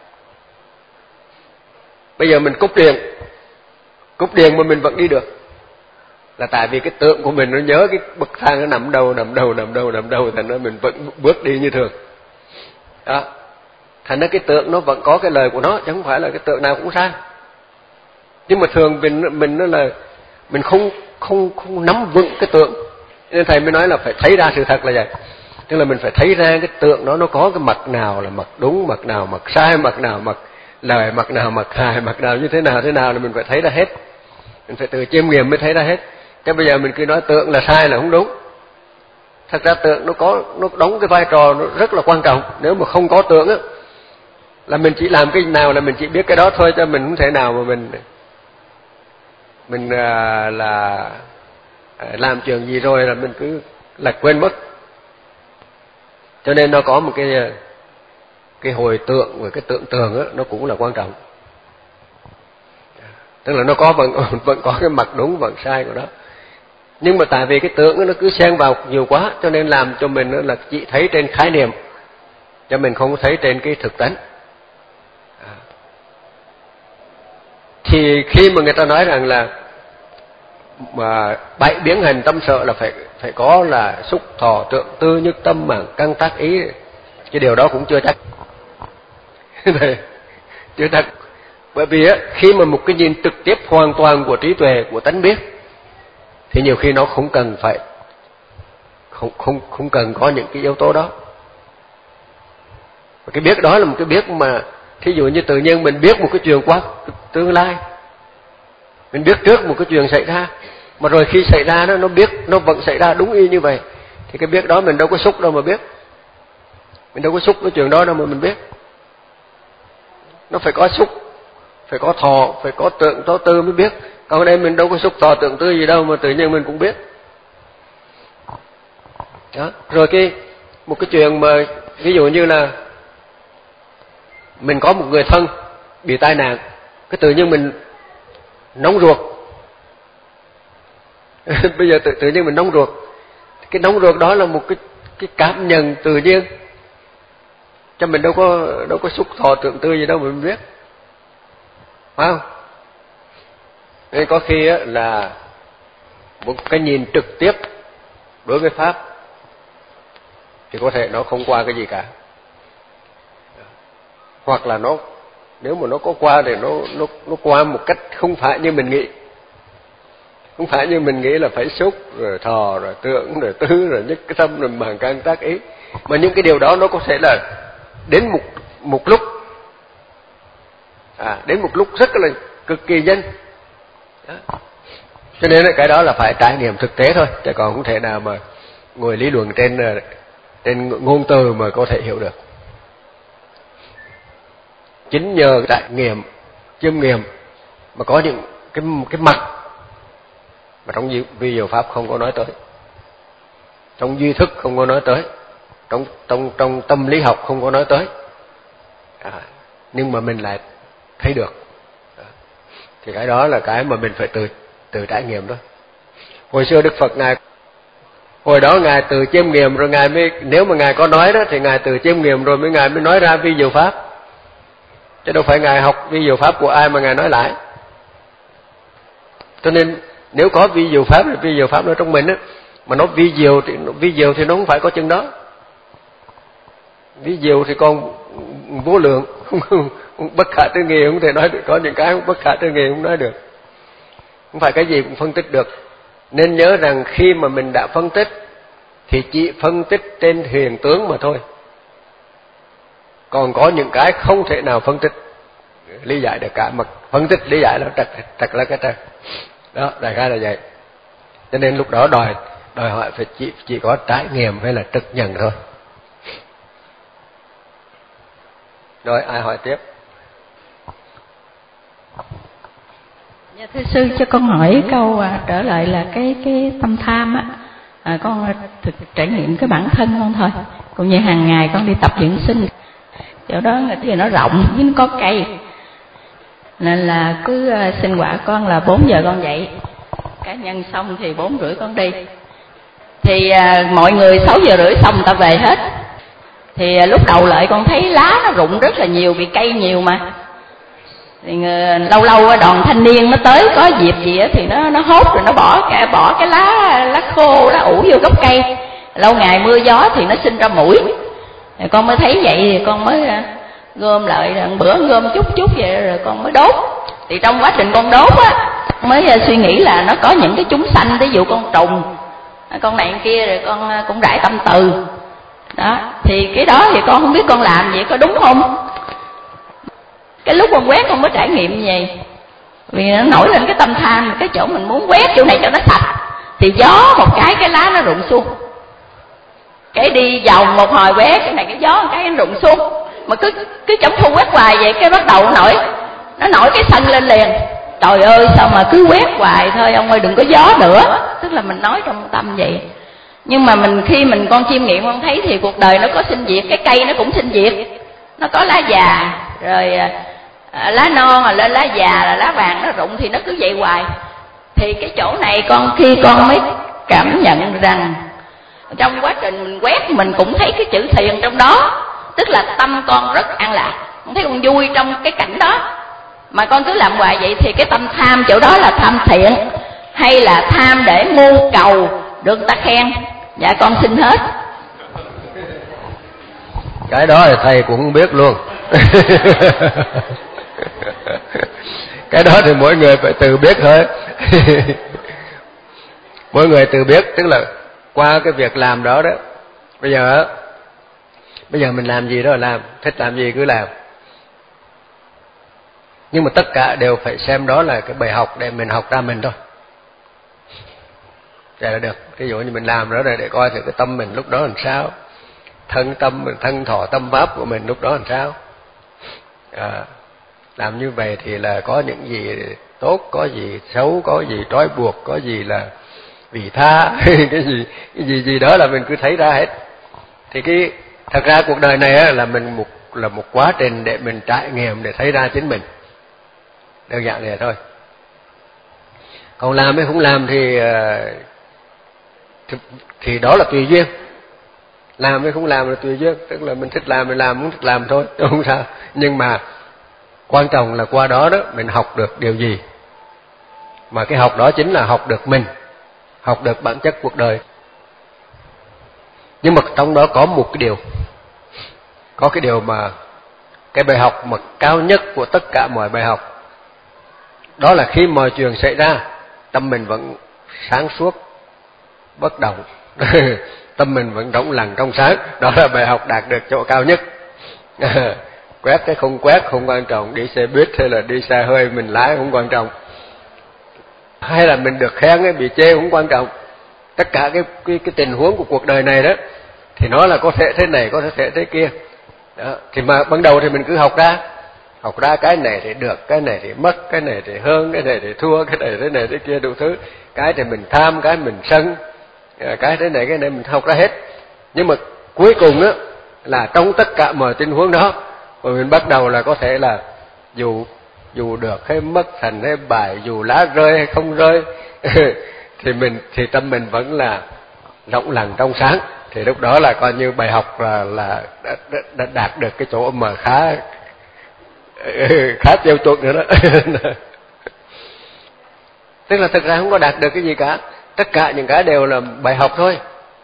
Bây giờ mình cúp điện mà mình vẫn đi được, là tại vì cái tượng của mình nó nhớ cái bậc thang nó nằm đâu, thành ra mình vẫn bước đi như thường. Đó. Thành ra cái tượng nó vẫn có cái lời của nó, chứ không phải là cái tượng nào cũng sai. Nhưng mà thường mình nó là mình không nắm vững cái tượng, nên thầy mới nói là phải thấy ra sự thật là vậy. Tức là mình phải thấy ra cái tượng đó nó có cái mặt nào là mặt đúng, mặt nào mặt sai, mặt nào mặt lời, mặt nào mặt hài, mặt nào như thế nào là mình phải thấy ra hết. Mình phải tự chiêm nghiệm mới thấy ra hết. Chứ bây giờ mình cứ nói tượng là sai là không đúng. Thật ra tượng nó đóng cái vai trò nó rất là quan trọng. Nếu mà không có tượng là mình chỉ làm cái nào là mình chỉ biết cái đó thôi, cho mình không thể nào mà mình là làm chuyện gì rồi là mình cứ lạc quên mất. Cho nên nó có một cái hồi tượng và cái tượng tường nó cũng là quan trọng. Tức là nó vẫn có cái mặt đúng mặt sai của nó. Nhưng mà tại vì cái tượng nó cứ xen vào nhiều quá, cho nên làm cho mình là chỉ thấy trên khái niệm, cho mình không thấy trên cái thực tánh. Thì khi mà người ta nói rằng là mà 7 biến hành tâm sợ là phải có là xúc thọ tượng tư nhất tâm mà căn tác ý, cái điều đó cũng chưa chắc. Chưa chắc. Bởi vì khi mà một cái nhìn trực tiếp hoàn toàn của trí tuệ, của tánh biết, thì nhiều khi nó không cần phải không cần có những cái yếu tố đó. Và cái biết đó là một cái biết mà thí dụ như tự nhiên mình biết một cái chuyện quá tương lai, mình biết trước một cái chuyện xảy ra, mà rồi khi xảy ra nó biết nó vẫn xảy ra đúng y như vậy, thì cái biết đó mình đâu có xúc đâu mà biết, mình đâu có xúc cái chuyện đó đâu mà mình biết. Nó phải có xúc, phải có thọ, phải có tượng có tư mới biết. Còn ở đây mình đâu có xúc thọ tượng tư gì đâu mà tự nhiên mình cũng biết. Đó. Rồi một cái chuyện mà ví dụ như là mình có một người thân bị tai nạn, cái tự nhiên mình nóng ruột. Bây giờ tự nhiên mình nóng ruột. Cái nóng ruột đó là một cái cảm nhận tự nhiên, cho mình đâu có xúc thọ tượng tư gì đâu mà mình biết, phải không? Nên có khi là một cái nhìn trực tiếp đối với pháp thì có thể nó không qua cái gì cả, hoặc là nếu mà nó có qua thì nó qua một cách không phải như mình nghĩ. Không phải như mình nghĩ là phải xúc rồi thọ rồi tưởng rồi tứ rồi nhất cái tâm rồi bằng căn tác ý, mà những cái điều đó nó có thể là đến một lúc, đến một lúc rất là cực kỳ nhanh. Đó. Cho nên là cái đó là phải trải nghiệm thực tế thôi, chứ còn không thể nào mà ngồi lý luận trên ngôn từ mà có thể hiểu được. Chính nhờ trải nghiệm, chiêm nghiệm mà có những cái mặt mà trong vi diệu pháp không có nói tới, trong duy thức không có nói tới, trong tâm lý học không có nói tới, nhưng mà mình lại thấy được. Thì cái đó là cái mà mình phải tự trải nghiệm đó. Hồi xưa Đức Phật ngài, hồi đó ngài tự chiêm nghiệm rồi ngài mới, nếu mà ngài có nói đó thì ngài tự chiêm nghiệm rồi ngài mới nói ra vi diệu pháp, chứ đâu phải ngài học vi diệu pháp của ai mà ngài nói lại. Cho nên nếu có vi diệu pháp thì vi diệu pháp nó trong mình á, mà nó vi diệu thì nó không phải có chừng đó. Vi diệu thì còn vô lượng, bất khả tư nghị không thể nói được, có những cái bất khả tư nghị không nói được. Không phải cái gì cũng phân tích được. Nên nhớ rằng khi mà mình đã phân tích thì chỉ phân tích trên hiện tướng mà thôi. Còn có những cái không thể nào phân tích lý giải được cả, mà phân tích lý giải nó trật là cái trật. Đó, đại khái là vậy. Cho nên lúc đó đòi hỏi phải chỉ có trải nghiệm hay là trực nhận thôi. Rồi ai hỏi tiếp? Dạ, thưa sư, cho con hỏi câu trở lại là cái tâm tham á, con thực trải nghiệm cái bản thân con thôi, cũng như hàng ngày con đi tập dưỡng sinh, chỗ đó thì nó rộng với nó có cây, nên là cứ sinh hoạt con là 4 giờ con dậy, cá nhân xong thì 4 rưỡi con đi, thì mọi người 6 giờ rưỡi xong người ta về hết, thì lúc đầu lại con thấy lá nó rụng rất là nhiều vì cây nhiều mà. Thì lâu lâu đoàn thanh niên nó tới có dịp gì á thì nó hốt rồi nó bỏ cái lá khô, lá ủ vô gốc cây, lâu ngày mưa gió thì nó sinh ra muỗi. Thì con mới thấy vậy thì con mới gom lại, rồi bữa gom chút vậy rồi con mới đốt. Thì trong quá trình con đốt á mới suy nghĩ là nó có những cái chúng sanh, ví dụ con trùng, con này con kia, rồi con cũng rải tâm từ đó. Thì cái đó thì con không biết con làm vậy có đúng không. Cái lúc con quét con mới trải nghiệm như vậy, vì nó nổi lên cái tâm tham, cái chỗ mình muốn quét chỗ này cho nó sạch thì gió một cái lá nó rụng xuống, cái đi vòng một hồi quét cái này cái gió một cái nó rụng xuống, mà cứ chống thu quét hoài vậy, cái bắt đầu nó nổi cái sân lên liền. Trời ơi sao mà cứ quét hoài thôi ông ơi, đừng có gió nữa. Tức là mình nói trong tâm vậy. Nhưng mà khi con chiêm nghiệm con thấy thì cuộc đời nó có sinh diệt, cái cây nó cũng sinh diệt, nó có lá già rồi lá non rồi lên lá già là lá vàng nó rụng, thì nó cứ vậy hoài. Thì cái chỗ này khi con mới cảm nhận rằng trong quá trình mình quét mình cũng thấy cái chữ thiền trong đó, tức là tâm con rất an lạc, con thấy con vui trong cái cảnh đó. Mà con cứ làm hoài vậy thì cái tâm tham chỗ đó là tham thiện hay là tham để mưu cầu được người ta khen? Dạ con xin hết. Cái đó thì thầy cũng không biết luôn. Cái đó thì mỗi người phải tự biết thôi. Mỗi người tự biết, tức là qua cái việc làm đó đó. Bây giờ mình làm gì đó là làm, thích làm gì cứ làm. Nhưng mà tất cả đều phải xem đó là cái bài học để mình học ra mình thôi. Vậy là được. Ví dụ như mình làm đó để coi thử cái tâm mình lúc đó làm sao, thân thọ tâm pháp của mình lúc đó làm sao. Làm như vậy thì là có những gì tốt, có gì xấu, có gì trói buộc, có gì là vị tha, cái gì đó là mình cứ thấy ra hết. Thì thật ra cuộc đời này là một quá trình để mình trải nghiệm, để thấy ra chính mình. Đơn giản vậy thôi. Còn làm hay không làm thì đó là tùy duyên. Làm hay không làm là tùy duyên, tức là mình thích làm mình làm, muốn thích làm thôi, không sao. Nhưng mà quan trọng là qua đó mình học được điều gì. Mà cái học đó chính là học được mình, học được bản chất cuộc đời. Nhưng mà trong đó có một cái điều, có cái điều mà cái bài học mà cao nhất của tất cả mọi bài học, đó là khi mọi chuyện xảy ra tâm mình vẫn sáng suốt bất động. Tâm mình vẫn rỗng lặng trong sáng. Đó là bài học đạt được chỗ cao nhất. Quét cái không quét không quan trọng, đi xe buýt hay là đi xe hơi mình lái không quan trọng, hay là mình được khen hay bị chê không quan trọng. Tất cả cái tình huống của cuộc đời này đó thì nó là có thể thế này, có thể thế kia đó. Thì mà ban đầu thì mình cứ học ra cái này thì được, cái này thì mất, cái này thì hơn, cái này thì thua, cái này thế kia đủ thứ. Cái thì mình tham, cái mình sân, cái thế này cái này mình học ra hết. Nhưng mà cuối cùng á là trong tất cả mọi tình huống đó mà mình bắt đầu là có thể là dù được hay mất, thành hay bại, dù lá rơi hay không rơi thì tâm mình vẫn là rộng lặng trong sáng. Thì lúc đó là coi như bài học là đã đạt được cái chỗ mà khá tiêu chuẩn nữa đó. Tức là thực ra không có đạt được cái gì cả, tất cả những cái đều là bài học thôi.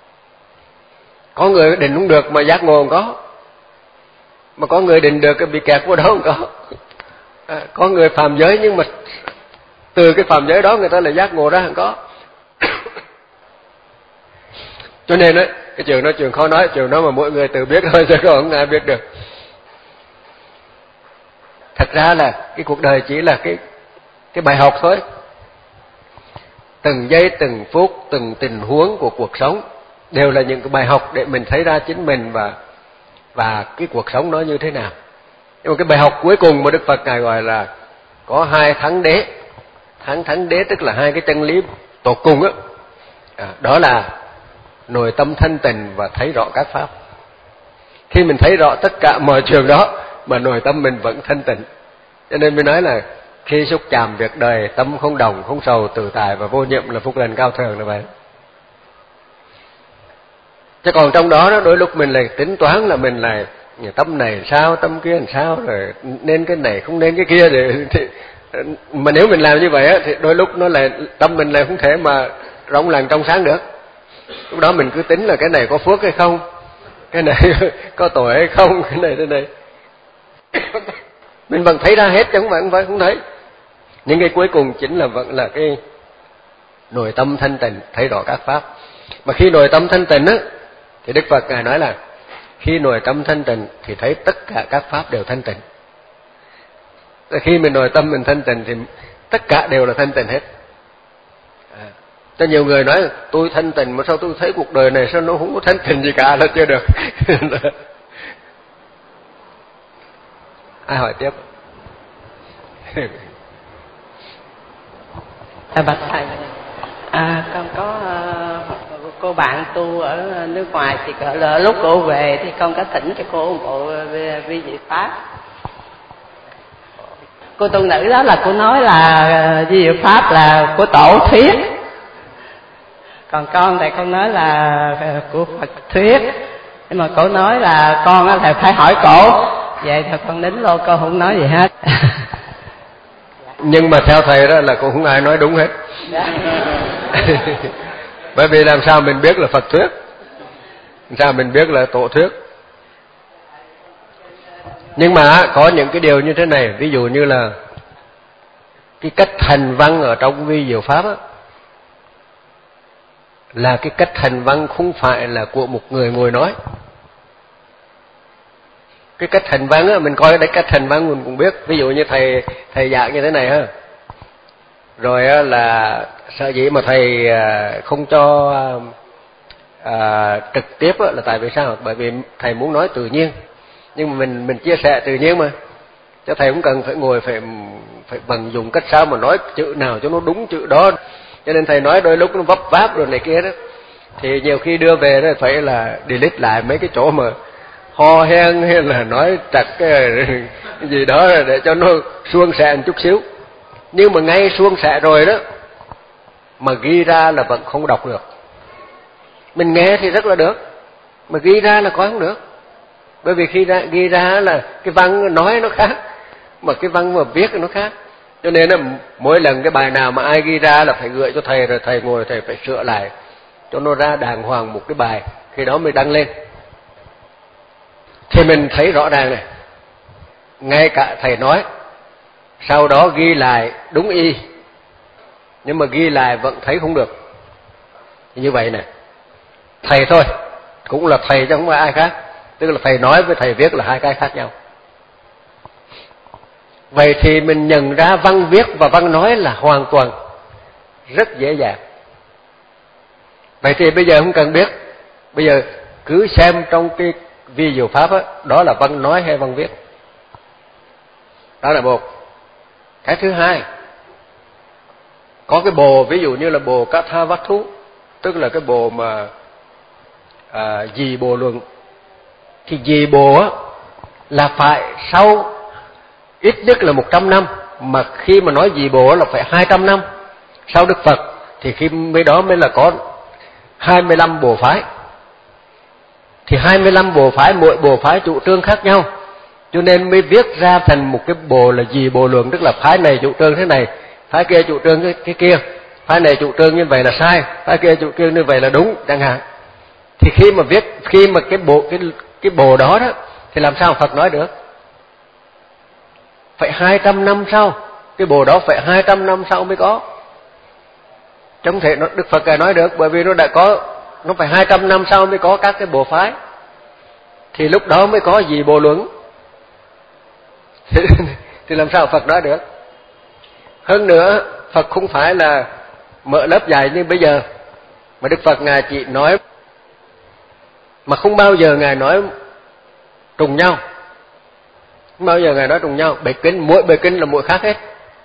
Có người định không được mà giác ngộ không có, mà có người định được cái bị kẹt vô đó không có. Có người phạm giới nhưng mà từ cái phạm giới đó người ta lại giác ngộ ra không có. Cho nên đấy, cái trường đó trường khó nói, trường đó mà mỗi người tự biết thôi chứ không ai biết được. Thật ra là cái cuộc đời chỉ là cái bài học thôi. Từng giây, từng phút, từng tình huống của cuộc sống đều là những cái bài học để mình thấy ra chính mình và cái cuộc sống nó như thế nào. Nhưng mà cái bài học cuối cùng mà Đức Phật Ngài gọi là có hai thắng đế. Thắng đế tức là hai cái chân lý tột cùng á. Đó là nội tâm thanh tịnh và thấy rõ các pháp. Khi mình thấy rõ tất cả mọi trường đó mà nội tâm mình vẫn thanh tịnh, cho nên mới nói là khi xúc chạm việc đời, tâm không đồng, không sầu, tự tại và vô nhiệm là phúc lành cao thượng là vậy. Chứ còn trong đó đôi lúc mình lại tính toán là mình lại tâm này sao, tâm kia làm sao, rồi nên cái này không nên cái kia thì mà nếu mình làm như vậy á thì đôi lúc nó lại tâm mình lại không thể mà rộng lặng trong sáng được. Lúc đó mình cứ tính là cái này có phước hay không, cái này có tội hay không, cái này thế này. Mình vẫn thấy ra hết chứ không phải không thấy. Nhưng cái cuối cùng chính là vẫn là cái nội tâm thanh tịnh, thấy rõ các pháp. Mà khi nội tâm thanh tịnh á thì Đức Phật Ngài nói là khi nội tâm thanh tịnh thì thấy tất cả các pháp đều thanh tịnh. Khi mình nội tâm mình thanh tịnh thì tất cả đều là thanh tịnh hết. Cho nhiều người nói tôi thanh tịnh mà sao tôi thấy cuộc đời này sao nó không có thanh tịnh gì cả là chưa được. Ai hỏi tiếp? Bạch thầy, con có cô bạn tu ở nước ngoài thì lúc cô về thì con có thỉnh cho cô một bộ vi diệu pháp. Cô tu nữ đó là cô nói là vi diệu pháp là của Tổ Thuyết, còn con thì con nói là của Phật Thuyết. Nhưng mà cô nói là con là phải hỏi cổ, vậy thôi con đính luôn, cô không nói gì hết. Nhưng mà theo thầy đó là cũng không ai nói đúng hết. Bởi vì làm sao mình biết là Phật thuyết, làm sao mình biết là Tổ thuyết. Nhưng mà có những cái điều như thế này, ví dụ như là cái cách hành văn ở trong vi diệu pháp á, là cái cách hành văn không phải là của một người ngồi nói. Cái cách hành văn á, mình coi đấy, cách hành văn mình cũng biết. Ví dụ như thầy giảng như thế này ha, rồi á là sở dĩ mà thầy không cho trực tiếp á, là tại vì sao? Bởi vì thầy muốn nói tự nhiên, nhưng mà mình chia sẻ tự nhiên mà, cho thầy cũng cần phải ngồi phải bằng dùng cách sao mà nói chữ nào cho nó đúng chữ đó. Cho nên thầy nói đôi lúc nó vấp váp rồi này kia đó, thì nhiều khi đưa về đó phải là delete lại mấy cái chỗ mà ho hen hay là nói trật cái gì đó để cho nó suôn sẻ một chút xíu. Nhưng mà ngay suôn sẻ rồi đó mà ghi ra là vẫn không đọc được. Mình nghe thì rất là được, mà ghi ra là coi không được. Bởi vì khi ghi ra là cái văn nói nó khác, mà cái văn mà viết nó khác. Cho nên là mỗi lần cái bài nào mà ai ghi ra là phải gửi cho thầy, rồi thầy ngồi thầy phải sửa lại cho nó ra đàng hoàng một cái bài, khi đó mới đăng lên. Thì mình thấy rõ ràng này, ngay cả thầy nói sau đó ghi lại đúng y, nhưng mà ghi lại vẫn thấy không được. Như vậy này, thầy thôi cũng là thầy chứ không phải ai khác, tức là thầy nói với thầy viết là hai cái khác nhau. Vậy thì mình nhận ra văn viết và văn nói là hoàn toàn rất dễ dàng. Vậy thì bây giờ không cần biết, bây giờ cứ xem trong cái vi diệu pháp đó là văn nói hay văn viết. Đó là một. Cái thứ hai, có cái bồ, ví dụ như là bồ Katha Vắt Thú, tức là cái bồ mà dị bồ luận. Thì dị bồ là phải sau ít nhất là 100 năm, mà khi mà nói dị bồ là phải 200 năm sau Đức Phật, thì khi mới đó mới là có 25 bồ phái. Thì 25 bồ phái, mỗi bồ phái chủ trương khác nhau, cho nên mới viết ra thành một cái bồ là dị bồ luận, tức là phái này chủ trương thế này, phái kia chủ trương cái kia, phái này chủ trương như vậy là sai, phái kia chủ trương như vậy là đúng chẳng hạn. Thì khi mà cái bồ đó thì làm sao Phật nói được? Phải 200 năm sau, cái bồ đó phải 200 năm sau mới có. Chứ không thể Đức Phật Ngài nói được, bởi vì nó đã có, nó phải 200 năm sau mới có các cái bồ phái, thì lúc đó mới có gì bồ luận. Thì làm sao Phật nói được? Hơn nữa, Phật không phải là mở lớp dạy như bây giờ, mà Đức Phật Ngài chỉ nói, mà không bao giờ Ngài nói trùng nhau. Không bao giờ Ngài nói trùng nhau. Mỗi bài kinh là mỗi khác hết.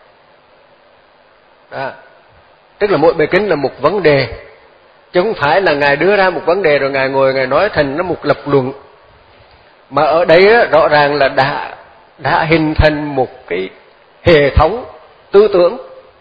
Tức là mỗi bài kinh là một vấn đề, chứ không phải là Ngài đưa ra một vấn đề rồi Ngài ngồi Ngài nói thành nó một lập luận. Mà ở đây rõ ràng là đã hình thành một cái hệ thống tư tưởng.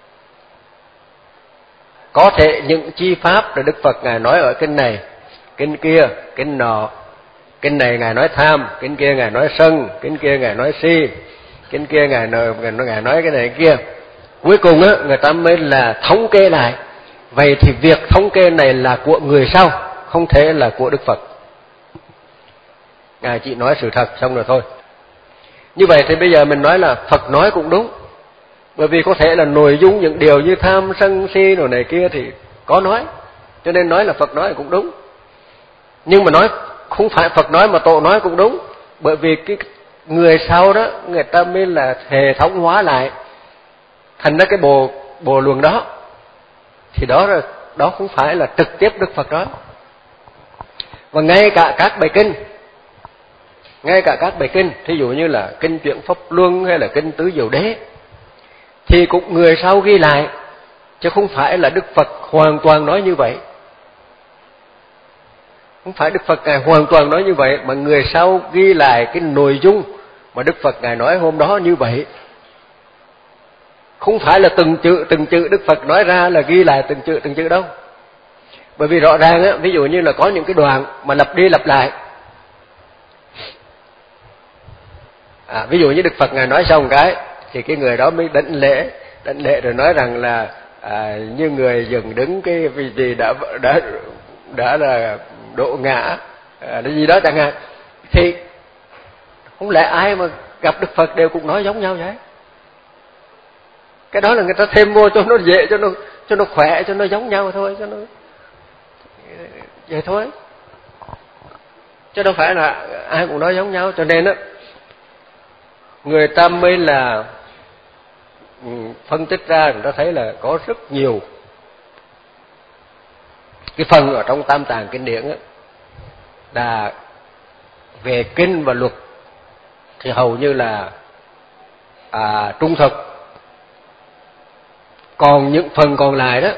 Có thể những chi pháp là Đức Phật Ngài nói ở kinh này, kinh kia, kinh nọ. Kinh này Ngài nói tham, kinh kia Ngài nói sân, kinh kia Ngài nói si, kinh kia Ngài nói cái này cái kia. Cuối cùng người ta mới là thống kê lại. Vậy thì việc thống kê này là của người sau, không thể là của Đức Phật. Ngài chỉ nói sự thật xong rồi thôi. Như vậy thì bây giờ mình nói là Phật nói cũng đúng, bởi vì có thể là nội dung những điều như tham sân si rồi này kia thì có nói, cho nên nói là Phật nói cũng đúng. Nhưng mà nói không phải Phật nói mà Tổ nói cũng đúng, bởi vì cái người sau đó người ta mới là hệ thống hóa lại thành ra cái bộ luận đó. Thì đó không phải là trực tiếp Đức Phật nói. Và ngay cả các bài kinh, thí dụ như là kinh Chuyển Pháp Luân hay là kinh Tứ Diệu Đế, thì cũng người sau ghi lại, chứ không phải là Đức Phật hoàn toàn nói như vậy. Không phải Đức Phật Ngài hoàn toàn nói như vậy, mà người sau ghi lại cái nội dung mà Đức Phật Ngài nói hôm đó như vậy. Không phải là từng chữ Đức Phật nói ra là ghi lại từng chữ đâu. Bởi vì rõ ràng ví dụ như là có những cái đoạn mà lặp đi lặp lại. Ví dụ như Đức Phật Ngài nói xong cái thì cái người đó mới đảnh lễ rồi nói rằng là như người dừng đứng cái vì đã là độ ngã cái gì đó chẳng hạn. Thì không lẽ ai mà gặp Đức Phật đều cũng nói giống nhau vậy? Cái đó là người ta thêm vô cho nó dễ, cho nó khỏe, cho nó giống nhau thôi, cho nó vậy thôi, chứ đâu phải là ai cũng nói giống nhau. Cho nên người ta mới là phân tích ra, người ta thấy là có rất nhiều cái phần ở trong Tam Tạng Kinh Điển là về kinh và luật thì hầu như là trung thực. Còn những phần còn lại đó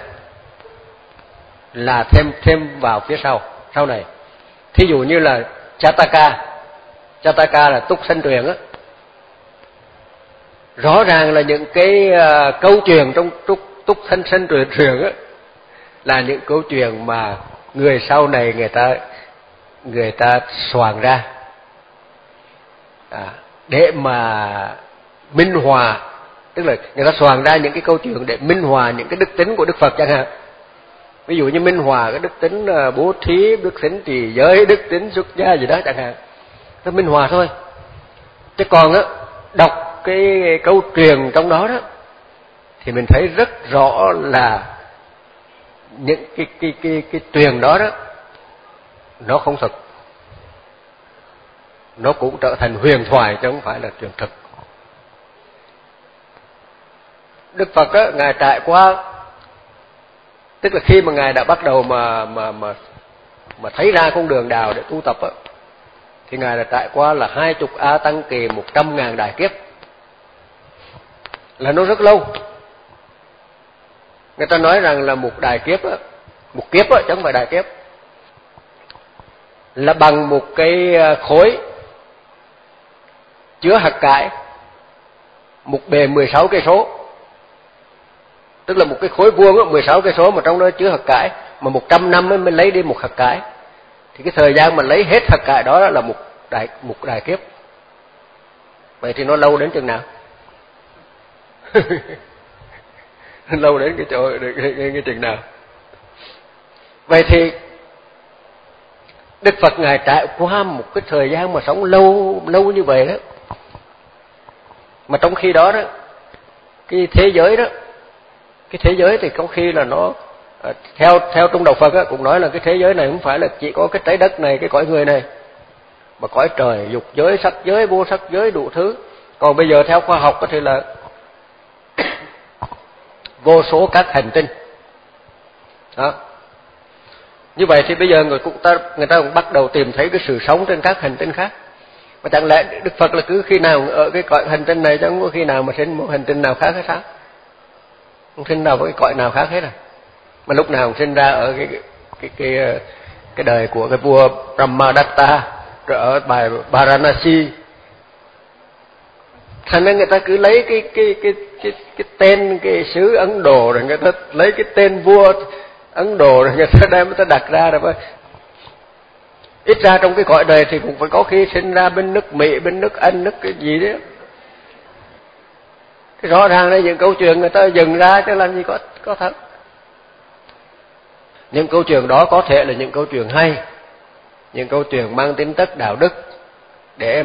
là thêm vào phía sau này. Thí dụ như là Chataka là túc sanh truyền rõ ràng là những cái câu chuyện trong túc sanh truyền là những câu chuyện mà người sau này người ta soạn ra để mà minh hòa. Tức là người ta soạn ra những cái câu chuyện để minh hòa những cái đức tính của Đức Phật chẳng hạn. Ví dụ như minh hòa cái đức tính bố thí, đức tính trì giới, đức tính xuất gia gì đó chẳng hạn. Nó minh hòa thôi. Chứ còn đọc cái câu truyền trong đó thì mình thấy rất rõ là những cái truyền đó nó không thật, nó cũng trở thành huyền thoại chứ không phải là truyền thực. Đức Phật á, ngài trải qua, tức là khi mà ngài đã bắt đầu mà thấy ra con đường đạo để tu tập á, thì ngài đã trải qua là 20 A Tăng Kỳ, 100.000 đại kiếp, là nó rất lâu. Người ta nói rằng là một đại kiếp á, một kiếp á chứ không phải đại kiếp, là bằng một cái khối chứa hạt cải, một bề 16 cây số, tức là một cái khối vuông á, 16 cây số mà trong đó chứa hạt cải, mà 100 năm mới lấy đi một hạt cải, thì cái thời gian mà lấy hết hạt cải đó là một đại kiếp. Vậy thì nó lâu đến chừng nào? Lâu đến cái chỗ cái chừng nào? Vậy thì Đức Phật ngài trải qua một cái thời gian mà sống lâu như vậy đó, mà trong khi đó cái thế giới thì có khi là nó theo trong đạo Phật cũng nói là cái thế giới này không phải là chỉ có cái trái đất này, cái cõi người này, mà cõi trời, dục giới, sắc giới, vô sắc giới, đủ thứ. Còn bây giờ theo khoa học thì là vô số các hành tinh đó. Như vậy thì bây giờ người ta cũng bắt đầu tìm thấy cái sự sống trên các hành tinh khác. Mà chẳng lẽ Đức Phật là cứ khi nào ở cái cõi hành tinh này chứ không có khi nào mà sinh một hành tinh nào khác hết sao? Không sinh nào với cái cõi nào khác hết à? Mà lúc nào cũng sinh ra ở cái đời của cái vua Brahmadatta rồi ở bài Varanasi. Thành nên người ta cứ lấy cái tên cái xứ Ấn Độ, rồi người ta lấy cái tên vua Ấn Độ, rồi người ta đặt ra rồi. Ít ra trong cái cõi đời thì cũng phải có khi sinh ra bên nước Mỹ, bên nước Anh, nước cái gì đấy. Cái rõ ràng là những câu chuyện người ta dừng ra chứ làm gì có thật. Những câu chuyện đó có thể là những câu chuyện hay, những câu chuyện mang tính chất đạo đức, để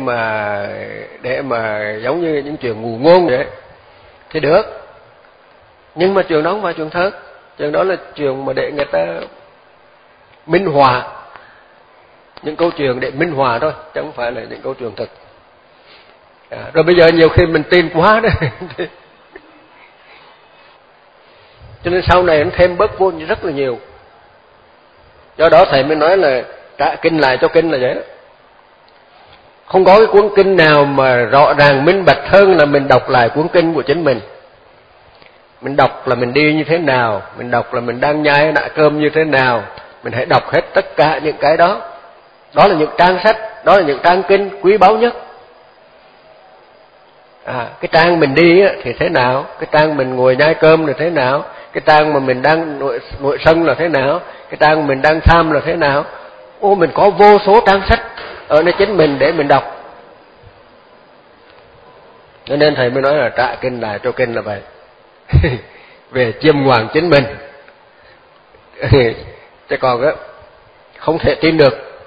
mà giống như những chuyện ngụ ngôn vậy thì được. Nhưng mà chuyện đó không phải chuyện thật, chuyện đó là chuyện mà để người ta minh họa, những câu chuyện để minh họa thôi, chứ không phải là những câu chuyện thực. Rồi bây giờ nhiều khi mình tin quá đấy cho nên sau này nó thêm bớt vô rất là nhiều. Do đó thầy mới nói là trả kinh lại cho kinh là vậy đó. Không có cái cuốn kinh nào mà rõ ràng minh bạch hơn là mình đọc lại cuốn kinh của chính mình. Mình đọc là mình đi như thế nào, mình đọc là mình đang nhai nạ cơm như thế nào, mình hãy đọc hết tất cả những cái đó. Đó là những trang sách, đó là những trang kinh quý báu nhất. Cái trang mình đi thì thế nào, cái trang mình ngồi nhai cơm là thế nào, cái trang mà mình đang nội sân là thế nào, cái trang mình đang tham là thế nào. Mình có vô số trang sách ở nơi chính mình để mình đọc. Cho nên thầy mới nói là trả kinh lại cho kinh là vậy. Về chiêm ngoàng chính mình. Chứ còn không thể tin được.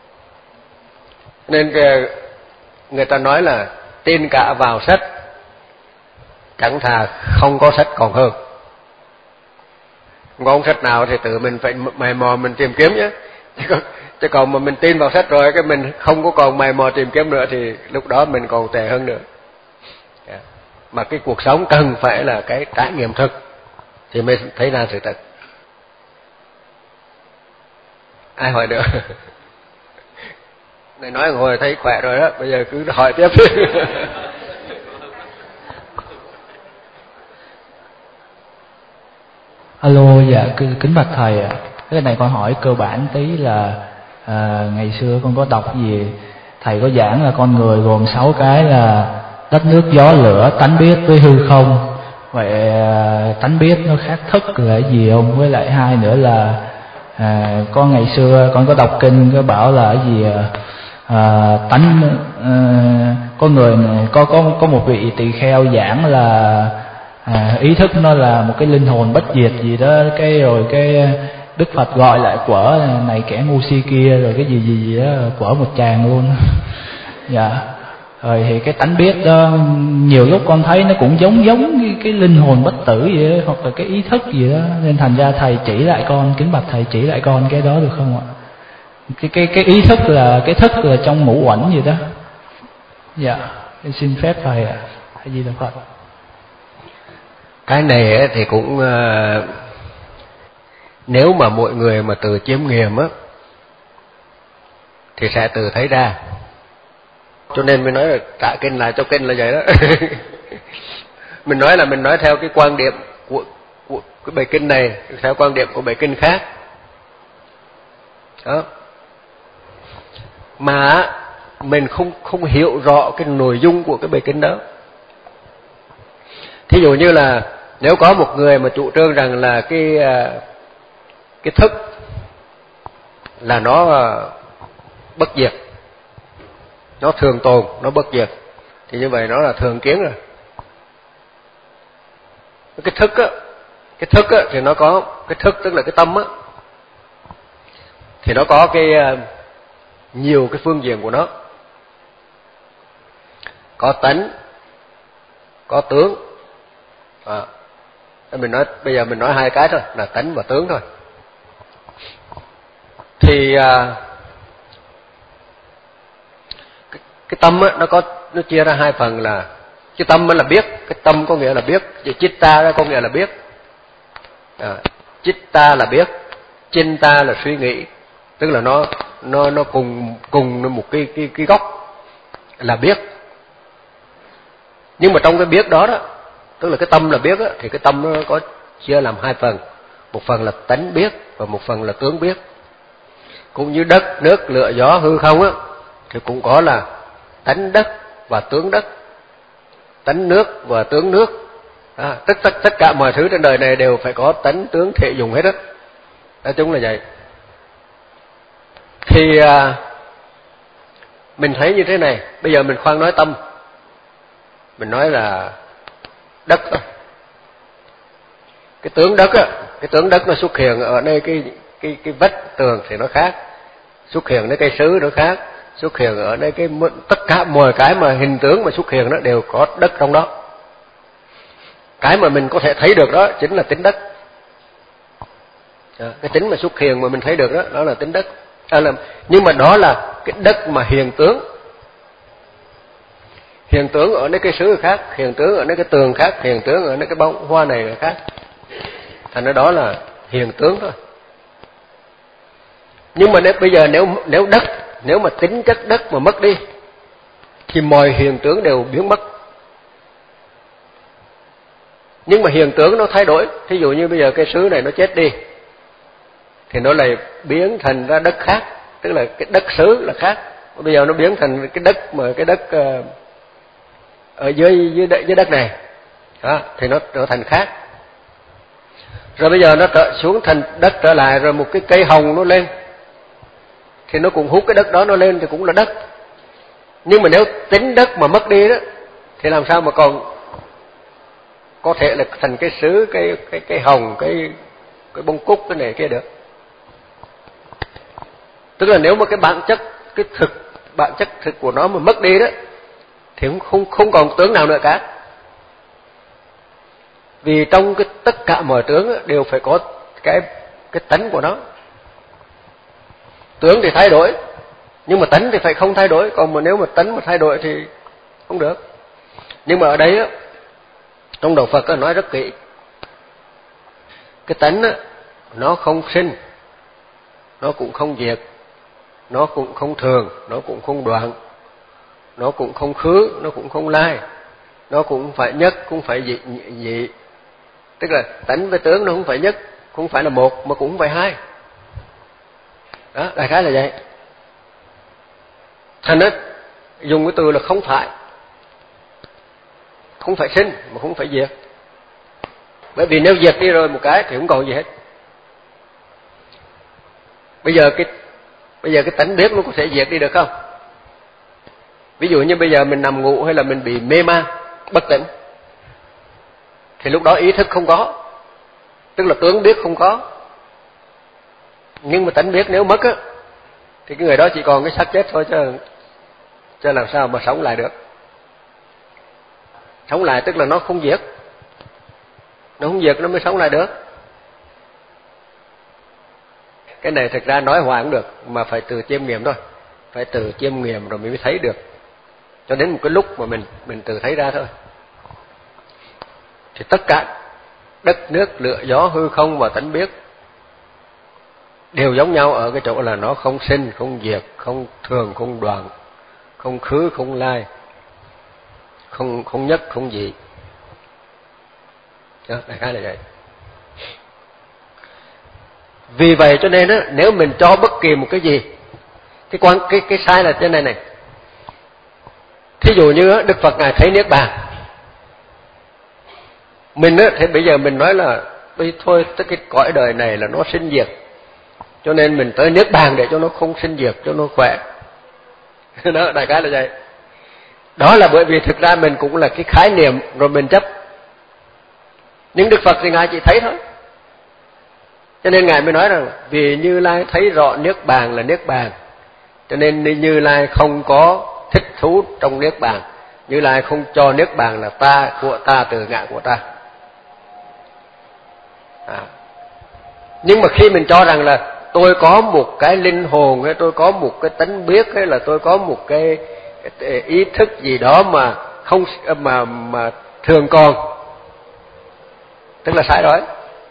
Nên người ta nói là tin cả vào sách, chẳng thà không có sách còn hơn. Không có sách nào thì tự mình phải mày mò mình tìm kiếm nhé. Chứ còn mà mình tin vào sách rồi cái mình không có còn mày mò tìm kiếm nữa thì lúc đó mình còn tệ hơn nữa. Mà cái cuộc sống cần phải là cái trải nghiệm thực thì mới thấy ra sự thật. Ai hỏi nữa? Này nói ngồi thấy khỏe rồi đó, bây giờ cứ hỏi tiếp. Alo, dạ kính bạch thầy ạ. Cái này con hỏi cơ bản tí là ngày xưa con có đọc gì thầy có giảng là con người gồm 6 cái là đất nước gió lửa, tánh biết với hư không. Vậy tánh biết nó khác thức là cái gì không? Với lại hai nữa là con ngày xưa con có đọc kinh có bảo là cái gì tánh có người có một vị tỳ kheo giảng là ý thức nó là một cái linh hồn bất diệt gì đó, cái rồi cái Đức Phật gọi lại quở này kẻ ngu si kia rồi cái gì đó quở một tràng luôn. Dạ. Rồi thì cái tánh biết đó nhiều lúc con thấy nó cũng giống cái linh hồn bất tử gì đó, hoặc là cái ý thức gì đó, nên thành ra thầy chỉ lại con, kính bạch thầy chỉ lại con cái đó được không ạ? Cái ý thức là cái thức là trong ngũ uẩn gì đó. Dạ, xin phép thầy ạ. Hay gì đâu Phật. Cái này thì cũng nếu mà mọi người mà tự chiêm nghiệm á thì sẽ tự thấy ra. Cho nên mình nói là trả kinh lại cho kinh là vậy đó. Mình nói theo cái quan điểm của cái bài kinh này, theo quan điểm của bài kinh khác. Đó. Mà mình không hiểu rõ cái nội dung của cái bài kinh đó. Thí dụ như là nếu có một người mà chủ trương rằng là cái thức là nó bất diệt, nó thường tồn, nó bất diệt, thì như vậy nó là thường kiến rồi. Cái thức á thì nó có cái thức, tức là cái tâm á, thì nó có cái nhiều cái phương diện của nó, có tánh, có tướng. Bây giờ mình nói hai cái thôi, là tánh và tướng thôi. Thì cái tâm á, nó chia ra hai phần, là cái tâm là biết, cái tâm có nghĩa là biết, chitta đó có nghĩa là biết. Chitta là biết, chinta là suy nghĩ, tức là nó cùng một cái gốc là biết. Nhưng mà trong cái biết đó, tức là cái tâm là biết á, thì cái tâm nó có chia làm hai phần, một phần là tánh biết và một phần là tướng biết. Cũng như đất, nước, lửa, gió, hư không á, thì cũng có là tánh đất và tướng đất, tánh nước và tướng nước. Tất cả mọi thứ trên đời này đều phải có tánh tướng thể dùng hết á. Nói chung là vậy. Thì mình thấy như thế này, bây giờ mình khoan nói tâm, mình nói là đất thôi. Cái tướng đất á, cái tướng đất nó xuất hiện ở nơi cái vách tường thì nó khác, xuất hiện nơi cây sứ nó khác, xuất hiện ở nơi tất cả mọi cái mà hình tướng mà xuất hiện đó đều có đất trong đó. Cái mà mình có thể thấy được đó chính là tính đất. Cái tính mà xuất hiện mà mình thấy được đó là tính đất. Nhưng mà đó là cái đất mà hiện tướng. Hiện tướng ở nơi cây sứ khác, hiện tướng ở nơi cái tường khác, hiện tướng ở nơi cái bông hoa này là khác. Thành ra đó là hiện tướng thôi. Nhưng mà bây giờ nếu đất, nếu mà tính chất đất mà mất đi thì mọi hiện tướng đều biến mất. Nhưng mà hiện tướng nó thay đổi. Thí dụ như bây giờ cây sứ này nó chết đi thì nó lại biến thành ra đất khác, tức là cái đất sứ là khác. Bây giờ nó biến thành cái đất mà cái đất ở dưới đất này đó, thì nó trở thành khác. Rồi bây giờ nó xuống thành đất trở lại, rồi một cái cây hồng nó lên thì nó cũng hút cái đất đó nó lên thì cũng là đất. Nhưng mà nếu tính đất mà mất đi đó thì làm sao mà còn có thể là thành cái sứ, cái hồng, cái bông cúc, cái này kia được. Tức là nếu mà cái bản chất thực của nó mà mất đi đó thì không còn tướng nào nữa cả. Vì trong tất cả mọi tướng đều phải có cái tánh của nó. Tướng thì thay đổi, nhưng mà tánh thì phải không thay đổi. Còn mà nếu mà tánh mà thay đổi thì không được. Nhưng mà ở đây á, trong đạo Phật nói rất kỹ. Cái tánh á, nó không sinh, nó cũng không diệt, nó cũng không thường, nó cũng không đoạn, nó cũng không khứ, nó cũng không lai, nó cũng phải nhất, cũng phải dị. Tức là tánh với tướng nó không phải nhất, không phải là một, mà cũng không phải hai. Đó, đại khái là vậy. Thành đó dùng cái từ là không phải sinh mà không phải diệt. Bởi vì nếu diệt đi rồi một cái thì không còn gì hết. Bây giờ cái tánh biết nó có thể diệt đi được không? Ví dụ như bây giờ mình nằm ngủ hay là mình bị mê man, bất tỉnh, thì lúc đó ý thức không có, tức là tướng biết không có. Nhưng mà tánh biết nếu mất á thì cái người đó chỉ còn cái xác chết thôi, chứ làm sao mà sống lại được. Sống lại tức là nó không diệt. không diệt nó mới sống lại được. Cái này thực ra nói hoài cũng được, mà phải tự chiêm nghiệm thôi, phải tự chiêm nghiệm rồi mới thấy được. Cho đến một cái lúc mà mình tự thấy ra thôi. Thì tất cả đất nước, lửa gió, hư không và tánh biết đều giống nhau ở cái chỗ là nó không sinh, không diệt, không thường, không đoạn, không khứ, không lai, không nhất, không dị. Đó, đại khái là vậy. Vì vậy cho nên á, nếu mình cho bất kỳ một cái gì, cái sai là trên này. Thí dụ như Đức Phật Ngài thấy Niết Bàn, mình á thì bây giờ mình nói là thôi cái cõi đời này là nó sinh diệt, cho nên mình tới Niết Bàn để cho nó không sinh diệt, cho nó khỏe. Đó, đại khái là vậy. Đó là bởi vì thực ra mình cũng là cái khái niệm rồi mình chấp. Nhưng Đức Phật thì Ngài chỉ thấy thôi. Cho nên Ngài mới nói rằng vì Như Lai thấy rõ Niết Bàn là Niết Bàn, cho nên Như Lai không có thích thú trong Niết Bàn. Như Lai không cho Niết Bàn là ta, của ta, từ ngã của ta. Nhưng mà khi mình cho rằng là tôi có một cái linh hồn, hay tôi có một cái tánh biết, hay là tôi có một cái ý thức gì đó mà không mà thường còn, tức là sai rồi.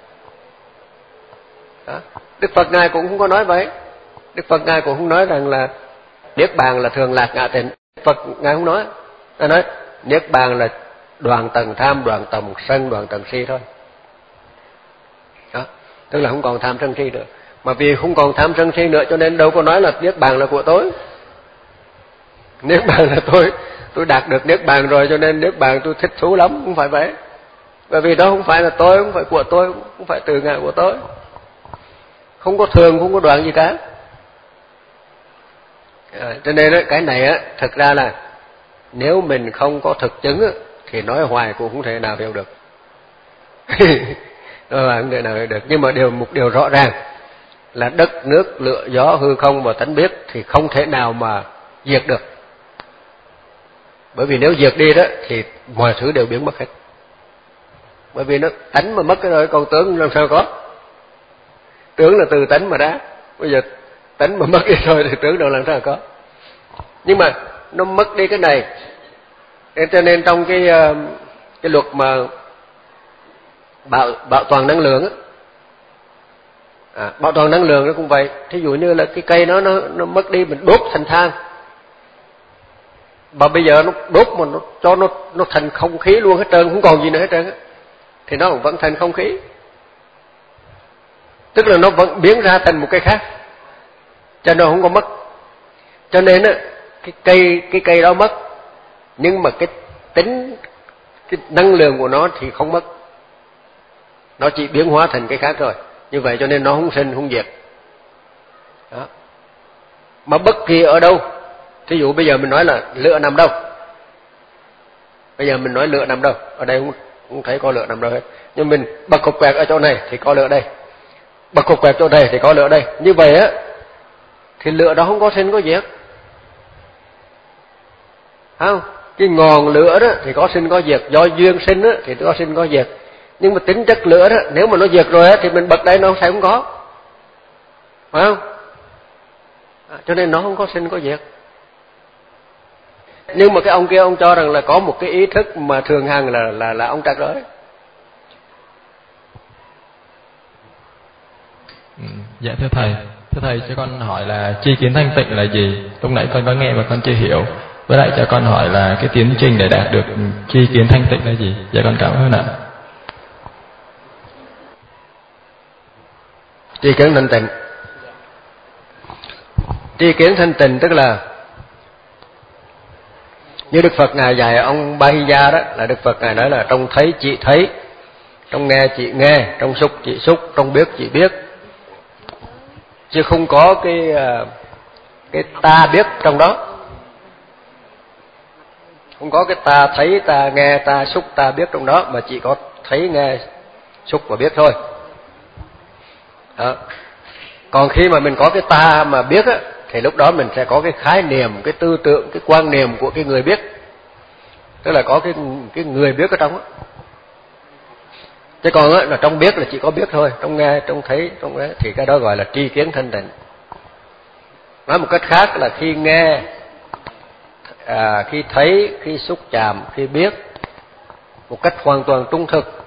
Đó. Đức Phật Ngài cũng không có nói vậy. Đức Phật Ngài cũng không nói rằng là Niết Bàn là thường lạc ngã tịnh. Phật Ngài không nói. Ngài nói Niết Bàn là đoạn tầng tham, đoạn tầng sân, đoạn tầng si thôi. Đó. Tức là không còn tham sân si nữa. Mà vì không còn tham sân si nữa cho nên đâu có nói là Niết Bàn là của tôi. Niết Bàn là tôi đạt được Niết Bàn rồi cho nên Niết Bàn tôi thích thú lắm. Không phải vậy. Bởi vì đó không phải là tôi, không phải của tôi, không phải từ ngã của tôi. Không có thường, không có đoạn gì cả. Cho nên cái này thật ra là nếu mình không có thực chứng thì nói hoài cũng không thể nào hiểu được. Nói hoài không thể nào hiểu được. Nhưng mà một điều rõ ràng là đất, nước, lửa, gió, hư không và tánh biết thì không thể nào mà diệt được. Bởi vì nếu diệt đi đó thì mọi thứ đều biến mất hết. Bởi vì nó tánh mà mất cái rồi, còn tướng làm sao có. Tướng là từ tánh mà ra. Bây giờ tánh mà mất đi rồi thì tướng đâu làm sao có. Nhưng mà nó mất đi cái này. Cho nên trong cái luật mà bảo toàn năng lượng bảo toàn năng lượng nó cũng vậy. Thí dụ như là cái cây nó mất đi, mình đốt thành than, mà bây giờ nó đốt mà nó cho nó thành không khí luôn hết trơn, không còn gì nữa hết trơn, thì nó vẫn thành không khí. Tức là nó vẫn biến ra thành một cái khác, cho nên không có mất. Cho nên cái cây đó mất, nhưng mà cái tính, cái năng lượng của nó thì không mất, nó chỉ biến hóa thành cái khác rồi. Như vậy cho nên nó không sinh không diệt. Đó. Mà bất kỳ ở đâu, thí dụ bây giờ mình nói là lửa nằm đâu, bây giờ mình nói lửa nằm đâu, ở đây không thấy có lửa nằm đâu hết. Nhưng mình bật cục quẹt ở chỗ này thì có lửa đây, bật cục quẹt chỗ này thì có lửa đây. Như vậy thì lửa đó không có sinh có diệt, không? Cái ngọn lửa đó thì có sinh có diệt, do duyên sinh thì có sinh có diệt. Nhưng mà tính chất lửa đó, nếu mà nó diệt rồi thì mình bật đây nó sẽ không có, phải không? Cho nên nó không có sinh có diệt. Nhưng mà cái ông kia ông cho rằng là có một cái ý thức mà thường hằng là ông trật rồi. Dạ thưa thầy cho con hỏi là tri kiến thanh tịnh là gì? Lúc nãy con có nghe mà con chưa hiểu. Với lại cho con hỏi là cái tiến trình để đạt được tri kiến thanh tịnh là gì? Dạ con cảm ơn ạ. Tri kiến thanh tịnh, tri kiến thanh tịnh tức là như Đức Phật Ngài dạy ông Bahiya đó, là Đức Phật Ngài nói là trong thấy chị thấy, trong nghe chị nghe, trong xúc chị xúc, trong biết chị biết, chứ không có cái ta biết trong đó. Không có cái ta thấy, ta nghe, ta xúc, ta biết trong đó, mà chỉ có thấy, nghe, xúc và biết thôi. Đó. Còn khi mà mình có cái ta mà biết thì lúc đó mình sẽ có cái khái niệm, cái tư tưởng, cái quan niệm của cái người biết. Tức là có cái người biết ở trong Chứ còn á, là trong biết là chỉ có biết thôi, trong nghe, trong thấy, trong đấy, thì cái đó gọi là tri kiến thanh tịnh. Nói một cách khác là khi nghe, khi thấy, khi xúc chạm, khi biết một cách hoàn toàn trung thực,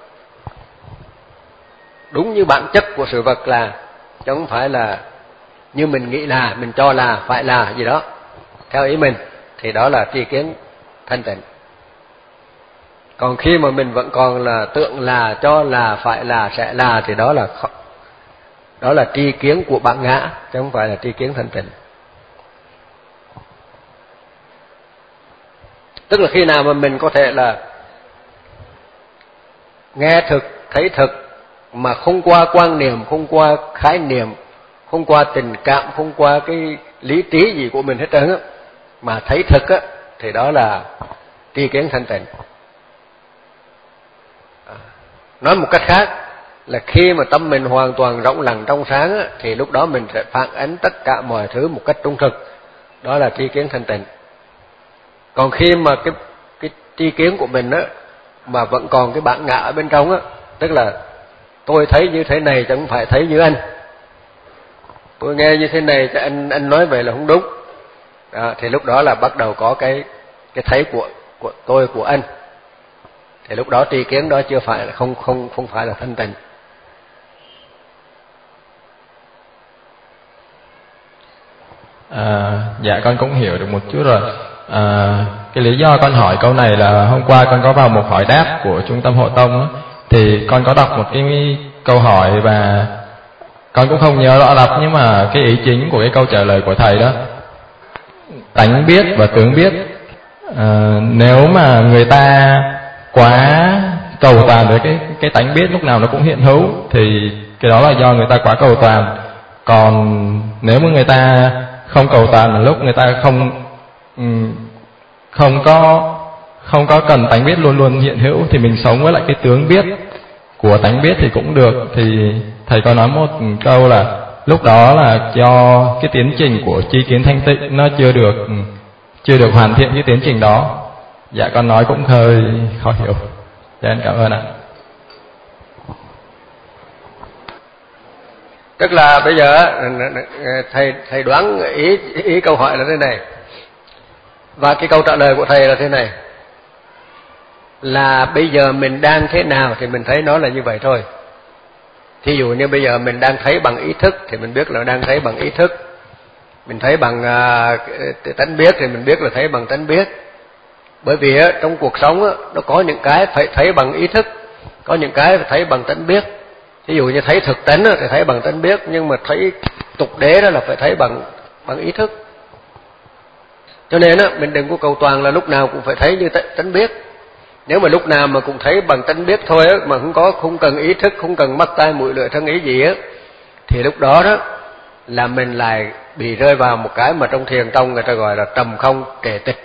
đúng như bản chất của sự vật là, chứ không phải là như mình nghĩ là, mình cho là, phải là gì đó theo ý mình, thì đó là tri kiến thanh tịnh. Còn khi mà mình vẫn còn là tượng là, cho là, phải là, sẽ là, thì đó là tri kiến của bản ngã, chứ không phải là tri kiến thanh tịnh. Tức là khi nào mà mình có thể là nghe thực, thấy thực, mà không qua quan niệm, không qua khái niệm, không qua tình cảm, không qua cái lý trí gì của mình hết trơn á, mà thấy thực á, thì đó là tri kiến thanh tịnh. Nói một cách khác là khi mà tâm mình hoàn toàn rộng lặng trong sáng á, thì lúc đó mình sẽ phản ánh tất cả mọi thứ một cách trung thực, đó là tri kiến thanh tịnh. Còn khi mà cái tri kiến của mình á mà vẫn còn cái bản ngã ở bên trong á, tức là tôi thấy như thế này chứ không phải thấy như anh, tôi nghe như thế này chứ anh nói về là không đúng đó, thì lúc đó là bắt đầu có cái thấy của tôi, của anh, thì lúc đó tri kiến đó chưa phải là không phải là thanh tịnh. Dạ con cũng hiểu được một chút rồi. Cái lý do con hỏi câu này là hôm qua con có vào một hỏi đáp của Trung tâm Hộ Tông đó, thì con có đọc một cái câu hỏi và con cũng không nhớ rõ lắm, nhưng mà cái ý chính của cái câu trả lời của thầy đó, tánh biết và tướng biết, nếu mà người ta quá cầu toàn với cái tánh biết lúc nào nó cũng hiện hữu thì cái đó là do người ta quá cầu toàn. Còn nếu mà người ta không cầu toàn là lúc người ta không có cần tánh biết luôn luôn hiện hữu, thì mình sống với lại cái tướng biết của tánh biết thì cũng được. Thì thầy có nói một câu là lúc đó là do cái tiến trình của tri kiến thanh tịnh nó chưa được hoàn thiện cái tiến trình đó. Dạ con nói cũng hơi khó hiểu. Dạ em cảm ơn ạ. Tức là bây giờ thầy đoán ý câu hỏi là thế này, và cái câu trả lời của thầy là thế này, là bây giờ mình đang thế nào thì mình thấy nó là như vậy thôi. Thí dụ như bây giờ mình đang thấy bằng ý thức thì mình biết là đang thấy bằng ý thức, mình thấy bằng tánh biết thì mình biết là thấy bằng tánh biết. Bởi vì trong cuộc sống nó có những cái phải thấy bằng ý thức, có những cái phải thấy bằng tánh biết. Ví dụ như thấy thực tánh thì thấy bằng tánh biết, nhưng mà thấy tục đế đó là phải thấy bằng ý thức. Cho nên mình đừng có cầu toàn là lúc nào cũng phải thấy như tánh biết. Nếu mà lúc nào mà cũng thấy bằng tánh biết thôi mà không cần ý thức, không cần mắt tai mũi lưỡi thân ý gì thì lúc đó là mình lại bị rơi vào một cái mà trong thiền tông người ta gọi là trầm không kể tịch.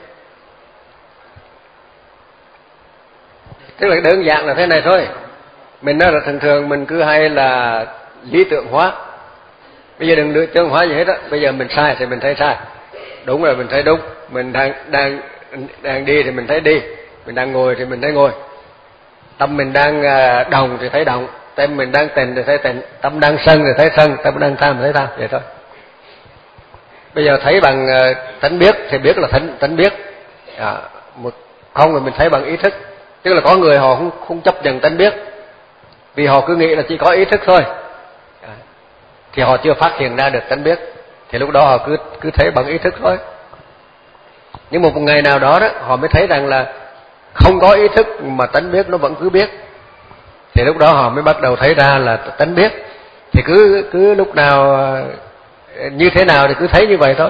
Tức là đơn giản là thế này thôi. Mình nói là thường mình cứ hay là lý tưởng hóa. Bây giờ đừng lý tưởng hóa gì hết á. Bây giờ mình sai thì mình thấy sai, đúng rồi mình thấy đúng. Mình đang đi thì mình thấy đi, mình đang ngồi thì mình thấy ngồi. Tâm mình đang đồng thì thấy đồng, tâm mình đang tịnh thì thấy tịnh, tâm đang sân thì thấy sân, tâm đang tham thì thấy tham, vậy thôi. Bây giờ thấy bằng tánh biết thì biết là tánh biết, không thì mình thấy bằng ý thức. Tức là có người họ không chấp nhận tánh biết, vì họ cứ nghĩ là chỉ có ý thức thôi, thì họ chưa phát hiện ra được tánh biết, thì lúc đó họ cứ thấy bằng ý thức thôi. Nhưng một ngày nào đó họ mới thấy rằng là không có ý thức mà tánh biết nó vẫn cứ biết, thì lúc đó họ mới bắt đầu thấy ra là tánh biết. Thì cứ lúc nào như thế nào thì cứ thấy như vậy thôi.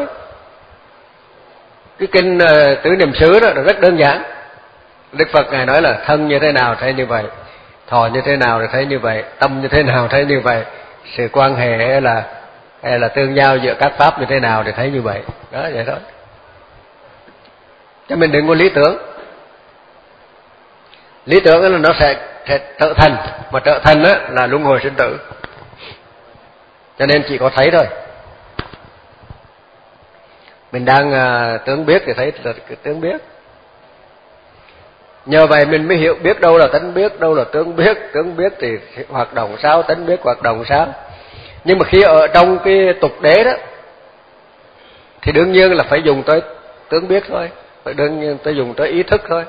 Cái kinh Tứ Niệm xứ đó là rất đơn giản. Đức Phật Ngài nói là thân như thế nào thấy như vậy, thọ như thế nào thì thấy như vậy, tâm như thế nào thấy như vậy, sự quan hệ hay là tương giao giữa các pháp như thế nào thì thấy như vậy. Đó, vậy thôi. Cho mình đừng có lý tưởng. Lý tưởng là nó sẽ trở thành, mà trở thành là luân hồi sinh tử. Cho nên chỉ có thấy thôi. Mình đang tướng biết thì thấy là tướng biết. Nhờ vậy mình mới hiểu biết đâu là tánh biết, đâu là tướng biết thì hoạt động sao, tánh biết hoạt động sao. Nhưng mà khi ở trong cái tục đế đó thì đương nhiên là phải dùng tới tướng biết thôi, phải đương nhiên phải dùng tới ý thức thôi.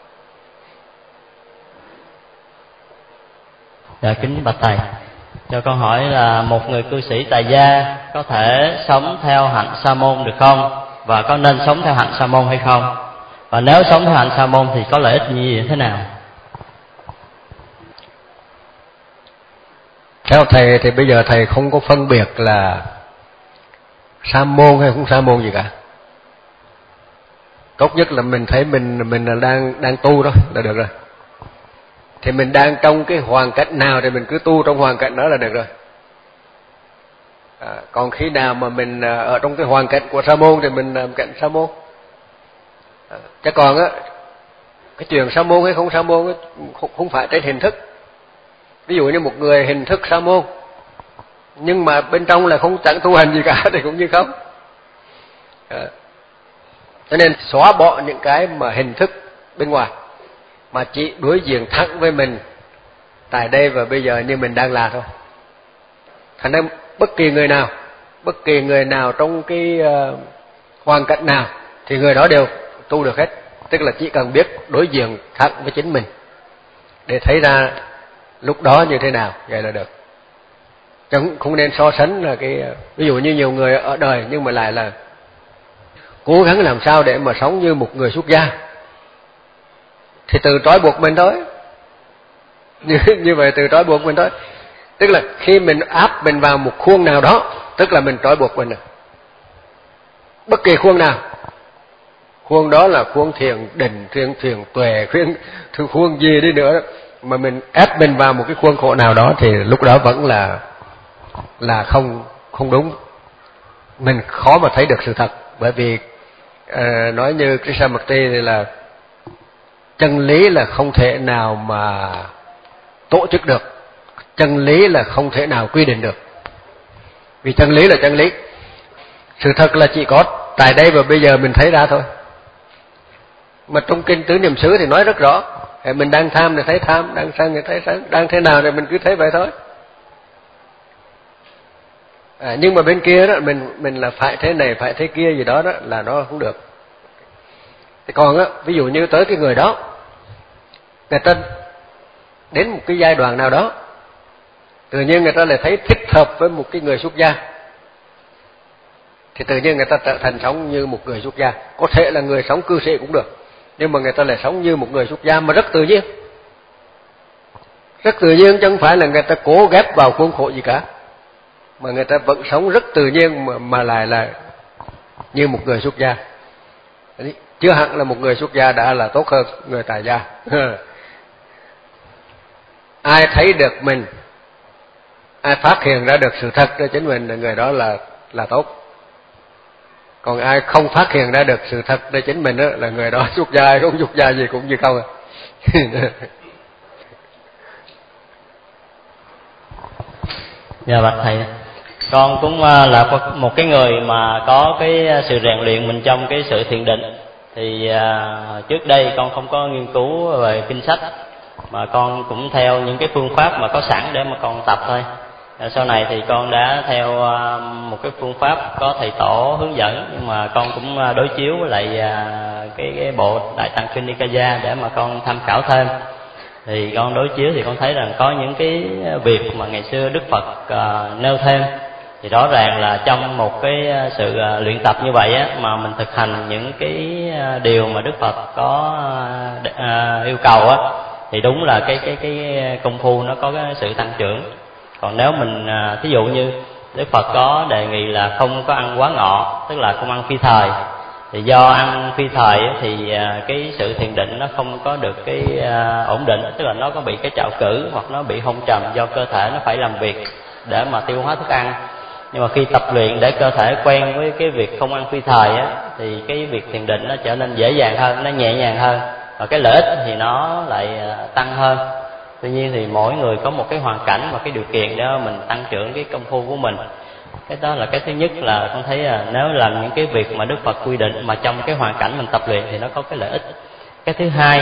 Dạ kính bạch thầy, cho con hỏi là một người cư sĩ tại gia có thể sống theo hạnh sa môn được không, và có nên sống theo hạnh sa môn hay không, và nếu sống theo hạnh sa môn thì có lợi ích như thế nào? Theo thầy thì bây giờ thầy không có phân biệt là sa môn hay không sa môn gì cả. Tốt nhất là mình thấy mình là đang tu đó là được rồi. Thì mình đang trong cái hoàn cảnh nào thì mình cứ tu trong hoàn cảnh đó là được rồi. Còn khi nào mà mình ở trong cái hoàn cảnh của sa môn thì mình làm cảnh sa môn. Chứ còn á, cái chuyện sa môn hay không sa môn ấy, không phải trên hình thức. Ví dụ như một người hình thức sa môn nhưng mà bên trong là không chẳng tu hành gì cả thì cũng như không. Cho nên xóa bỏ những cái mà hình thức bên ngoài, mà chỉ đối diện thẳng với mình tại đây và bây giờ như mình đang là thôi. Thành ra bất kỳ người nào trong cái hoàn cảnh nào thì người đó đều tu được hết. Tức là chỉ cần biết đối diện thẳng với chính mình để thấy ra lúc đó như thế nào, vậy là được. Chẳng không nên so sánh là cái ví dụ như nhiều người ở đời nhưng mà lại là cố gắng làm sao để mà sống như một người xuất gia, thì tự trói buộc mình thôi. Như vậy tự trói buộc mình thôi. Tức là khi mình áp mình vào một khuôn nào đó, tức là mình trói buộc mình rồi. Bất kỳ khuôn nào, khuôn đó là khuôn thiền định, thiền tuệ, khuôn gì đi nữa, mà mình ép mình vào một cái khuôn khổ nào đó thì lúc đó vẫn là không đúng. Mình khó mà thấy được sự thật, bởi vì nói như Krishnamurti thì là chân lý là không thể nào mà tổ chức được, chân lý là không thể nào quy định được, vì chân lý là chân lý. Sự thật là chỉ có tại đây và bây giờ mình thấy ra thôi. Mà trong kinh Tứ Niệm xứ thì nói rất rõ, mình đang tham thì thấy tham, đang sân thì thấy sân, đang thế nào thì mình cứ thấy vậy thôi. Nhưng mà bên kia đó mình là phải thế này phải thế kia gì đó là nó không được. Thì còn á, ví dụ như tới cái người đó, người ta đến một cái giai đoạn nào đó tự nhiên người ta lại thấy thích hợp với một cái người xuất gia, thì tự nhiên người ta trở thành sống như một người xuất gia. Có thể là người sống cư sĩ cũng được, nhưng mà người ta lại sống như một người xuất gia mà rất tự nhiên. Rất tự nhiên chứ không phải là người ta cố ghép vào khuôn khổ gì cả, mà người ta vẫn sống rất tự nhiên mà lại là như một người xuất gia. Chưa hẳn là một người xuất gia đã là tốt hơn người tại gia. Ai thấy được mình, ai phát hiện ra được sự thật cho chính mình là người đó là tốt. Còn ai không phát hiện ra được sự thật cho chính mình đó, là người đó xuất gia hay không xuất gia gì cũng như không. Dạ bạch thầy, con cũng là một cái người mà có cái sự rèn luyện mình trong cái sự thiền định. Thì trước đây con không có nghiên cứu về kinh sách, mà con cũng theo những cái phương pháp mà có sẵn để mà con tập thôi. Sau này thì con đã theo một cái phương pháp có thầy tổ hướng dẫn, nhưng mà con cũng đối chiếu với lại cái bộ Đại Tạng Kinh Nikaya để mà con tham khảo thêm. Thì con đối chiếu thì con thấy rằng có những cái việc mà ngày xưa Đức Phật nêu thêm, thì rõ ràng là trong một cái sự luyện tập như vậy á, mà mình thực hành những cái điều mà Đức Phật có yêu cầu á, thì đúng là cái công phu nó có cái sự tăng trưởng. Còn nếu mình thí dụ như Đức Phật có đề nghị là không có ăn quá ngọt, tức là không ăn phi thời, thì do ăn phi thời thì cái sự thiền định nó không có được cái ổn định, tức là nó có bị cái trạo cử hoặc nó bị hôn trầm, do cơ thể nó phải làm việc để mà tiêu hóa thức ăn. Nhưng mà khi tập luyện để cơ thể quen với cái việc không ăn phi thời á, thì cái việc thiền định nó trở nên dễ dàng hơn, nó nhẹ nhàng hơn, và cái lợi ích thì nó lại tăng hơn. Tuy nhiên thì mỗi người có một cái hoàn cảnh và cái điều kiện để mình tăng trưởng cái công phu của mình. Cái đó là cái thứ nhất, là con thấy là nếu làm những cái việc mà Đức Phật quy định mà trong cái hoàn cảnh mình tập luyện thì nó có cái lợi ích. Cái thứ hai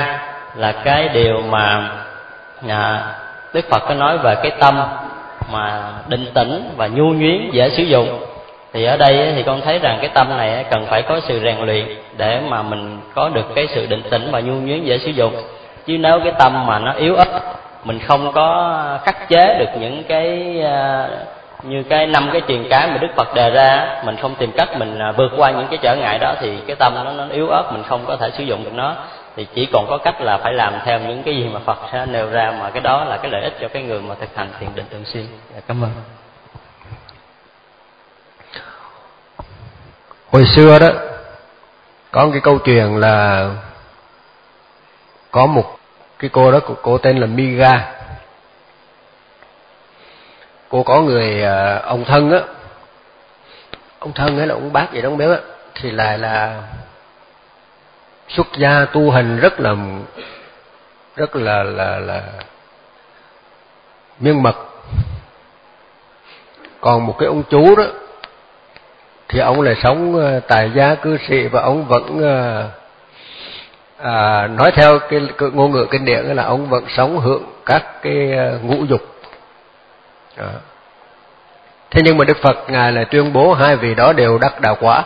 là cái điều mà Đức Phật có nói về cái tâm mà định tĩnh và nhu nhuyến dễ sử dụng. Thì ở đây thì con thấy rằng cái tâm này cần phải có sự rèn luyện để mà mình có được cái sự định tĩnh và nhu nhuyến dễ sử dụng. Chứ nếu cái tâm mà nó yếu ớt, mình không có khắc chế được những cái như cái 5 cái truyền cái mà Đức Phật đề ra, mình không tìm cách mình vượt qua những cái trở ngại đó, thì cái tâm nó yếu ớt, mình không có thể sử dụng được nó. Thì chỉ còn có cách là phải làm theo những cái gì mà Phật sẽ nêu ra, mà cái đó là cái lợi ích cho cái người mà thực hành thiền định thường xuyên. Cảm ơn. Hồi xưa đó có cái câu chuyện là có một cái cô đó, cô tên là Miga. Cô có người ông thân á, ông thân hay là ông bác gì đó không biết á, thì lại là xuất gia tu hành rất là miên mật. Còn một cái ông chú đó thì ông lại sống tại gia cư sĩ, và ông vẫn nói theo cái ngôn ngữ kinh điển là ông vẫn sống hưởng các cái ngũ dục. Thế nhưng mà Đức Phật ngài lại tuyên bố hai vị đó đều đắc đạo quả.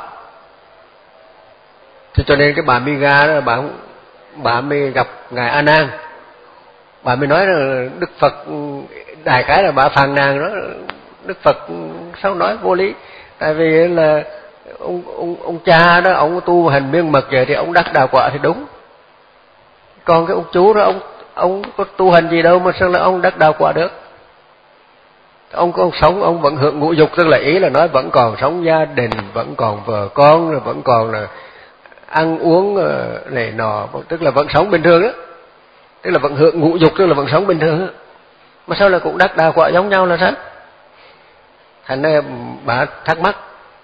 Thế cho nên cái bà Miga đó, bà mới gặp ngài A Nan, bà mới nói là Đức Phật, đại cái là bà phàn nàn đó, Đức Phật sao nói vô lý. Tại vì là ông cha đó, ông tu hành miên mật vậy thì ông đắc đạo quả thì đúng. Còn cái ông chú đó, ông có tu hành gì đâu mà sao là ông đắc đạo quả được. Ông sống, ông vẫn hưởng ngũ dục, tức là ý là nói vẫn còn sống gia đình, vẫn còn vợ con, rồi vẫn còn là ăn uống này nọ, tức là vẫn sống bình thường đó. Tức là vẫn hưởng ngũ dục, tức là vẫn sống bình thường đó. Mà sao là cũng đắc đạo quả giống nhau là sao? Thành ra bà thắc mắc.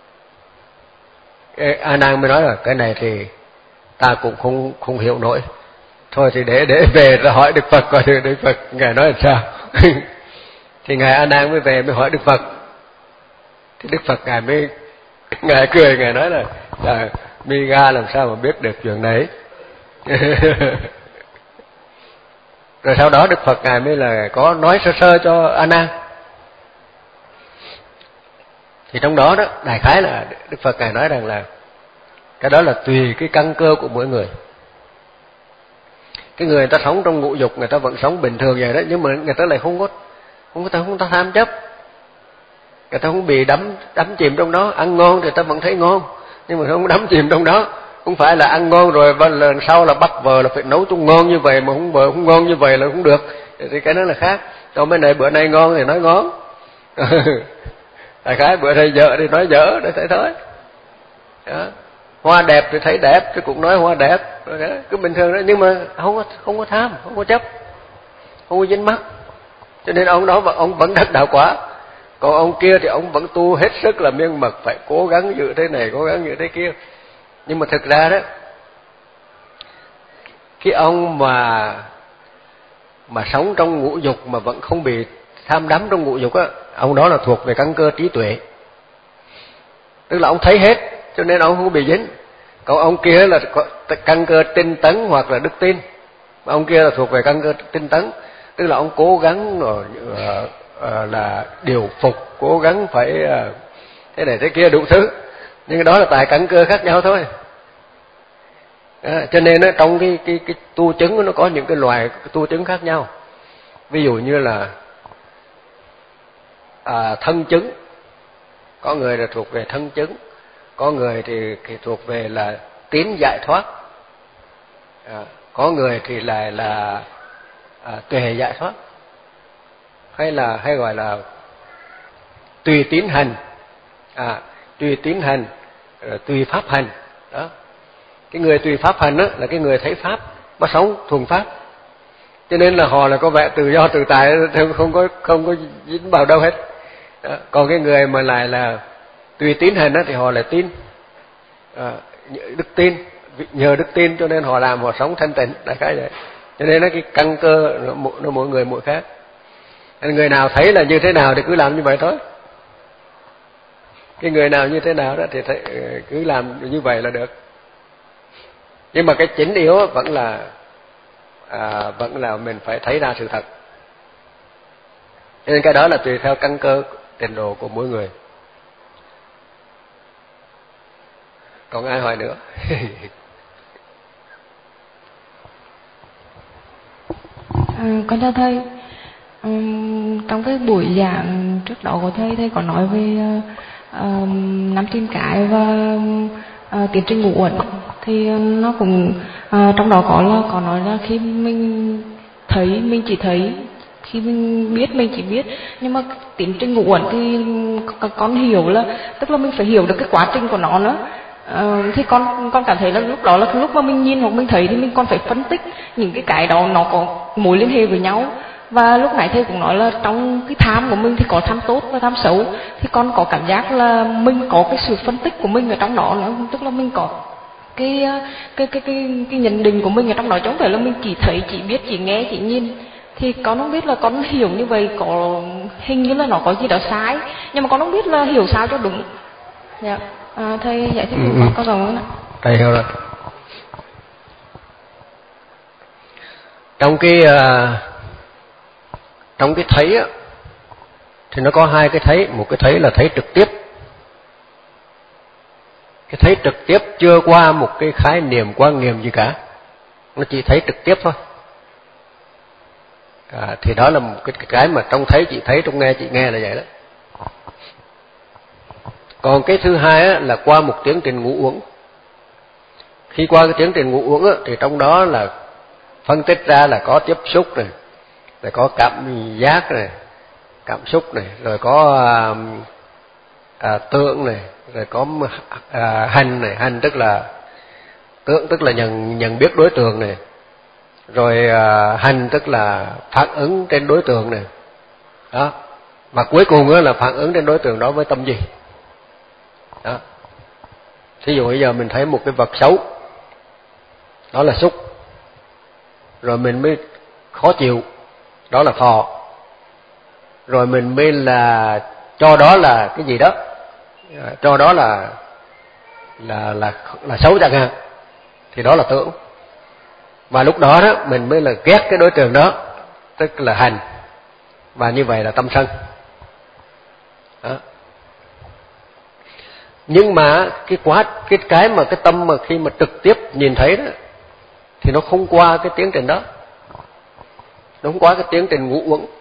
A Nan mới nói là cái này thì ta cũng không hiểu nổi. Thôi thì để về ra hỏi Đức Phật coi Đức Phật ngài nói làm sao. Thì ngài A Nan mới về mới hỏi Đức Phật. Thì Đức Phật ngài cười, ngài nói là Miga làm sao mà biết được chuyện đấy. Rồi sau đó Đức Phật ngài mới là có nói sơ cho A Nan. Thì trong đó đại khái là Đức Phật ngài nói rằng là cái đó là tùy cái căn cơ của mỗi người. Cái người ta sống trong ngũ dục, người ta vẫn sống bình thường vậy đó, nhưng mà người ta lại không có tham chấp. Người ta không bị đắm chìm trong đó. Ăn ngon thì ta vẫn thấy ngon, nhưng mà không đắm chìm trong đó. Không phải là ăn ngon rồi lần sau là bắt vợ là phải nấu chung ngon như vậy, mà không ngon như vậy là không được. Thì cái đó là khác. Còn bên này bữa nay ngon thì nói ngon. Đại khái bữa nay dở thì nói dở để thấy thôi. Đó. Hoa đẹp thì thấy đẹp thì cũng nói hoa đẹp, cứ bình thường đó, nhưng mà không có tham, không có chấp, không có dính mắc. Cho nên ông đó ông vẫn đắc đạo quả. Còn ông kia thì ông vẫn tu hết sức là miên mật, phải cố gắng giữ thế này, cố gắng giữ thế kia. Nhưng mà thực ra đó, cái ông mà sống trong ngũ dục mà vẫn không bị tham đắm trong ngũ dục á, ông đó là thuộc về căn cơ trí tuệ. Tức là ông thấy hết, cho nên ông không bị dính. Còn ông kia là căn cơ tinh tấn hoặc là đức tin. Ông kia là thuộc về căn cơ tinh tấn, tức là ông cố gắng là điều phục, cố gắng phải thế này thế kia đủ thứ. Nhưng đó là tại căn cơ khác nhau thôi. Cho nên trong cái tu chứng nó có những cái loài tu chứng khác nhau. Ví dụ như là thân chứng, có người là thuộc về thân chứng, có người thì thuộc về là tín giải thoát, có người thì lại là tuệ giải thoát, hay gọi là tùy tín hành, tùy tín hành, tùy pháp hành. Đó, cái người tùy pháp hành đó là cái người thấy pháp mà sống thuần pháp, cho nên là họ là có vẻ tự do tự tại, không có dính vào đâu hết. Đó. Còn cái người mà lại là tùy tín hành đó thì họ lại tin, đức tin, nhờ đức tin cho nên họ làm, họ sống thanh tịnh, đại khái vậy. Cho nên cái căn cơ nó mỗi người mỗi khác. Nên người nào thấy là như thế nào thì cứ làm như vậy thôi. Cái người nào như thế nào đó thì cứ làm như vậy là được. Nhưng mà cái chính yếu vẫn là vẫn là mình phải thấy ra sự thật. Cho nên cái đó là tùy theo căn cơ trình độ của mỗi người. Còn ai hỏi nữa? Con chào thầy. Trong cái buổi giảng trước đó của thầy có nói về năm tin cái và tiến trình ngũ uẩn, thì nó cũng trong đó có nói là khi mình thấy mình chỉ thấy, khi mình biết mình chỉ biết, nhưng mà tiến trình ngũ uẩn thì con hiểu là tức là mình phải hiểu được cái quá trình của nó nữa. Thì con cảm thấy là lúc đó là lúc mà mình nhìn hoặc mình thấy thì mình còn phải phân tích những cái đó nó có mối liên hệ với nhau. Và lúc nãy thầy cũng nói là trong cái tham của mình thì có tham tốt và tham xấu, thì con có cảm giác là mình có cái sự phân tích của mình ở trong đó nữa, tức là mình có cái nhận định của mình ở trong đó, chứ không phải là mình chỉ thấy, chỉ biết, chỉ nghe, chỉ nhìn. Thì con không biết là con hiểu như vậy có hình như là nó có gì đó sai, nhưng mà con không biết là hiểu sao cho đúng. Dạ. Thầy giải thích giúp con rồi ạ. Thầy hiểu rồi. Trong cái thấy á, thì nó có hai cái thấy. Một cái thấy là thấy trực tiếp. Cái thấy trực tiếp chưa qua một cái khái niệm quan niệm gì cả, nó chỉ thấy trực tiếp thôi. Thì đó là một cái mà trong thấy chị thấy, trong nghe chị nghe là vậy đó. Còn cái thứ hai á, là qua một tiến trình ngũ uẩn. Khi qua cái tiến trình ngũ uẩn á, thì trong đó là phân tích ra là có tiếp xúc này, rồi có cảm giác này, cảm xúc này, rồi có tưởng này, rồi có hành này. Hành tức là tưởng, tức là nhận biết đối tượng này, rồi hành tức là phản ứng trên đối tượng này đó. Mà cuối cùng là phản ứng trên đối tượng đó với tâm gì đó. Thí dụ bây giờ mình thấy một cái vật xấu, đó là xúc, rồi mình mới khó chịu, đó là thọ, rồi mình mới là cho đó là cái gì đó, cho đó là xấu chẳng hạn, thì đó là tưởng. Và lúc đó đó mình mới là ghét cái đối tượng đó, tức là hành, và như vậy là tâm sân đó. Nhưng mà cái mà cái tâm mà khi mà trực tiếp nhìn thấy đó, thì nó không qua cái tiến trình đó, nó không qua cái tiến trình ngũ uẩn.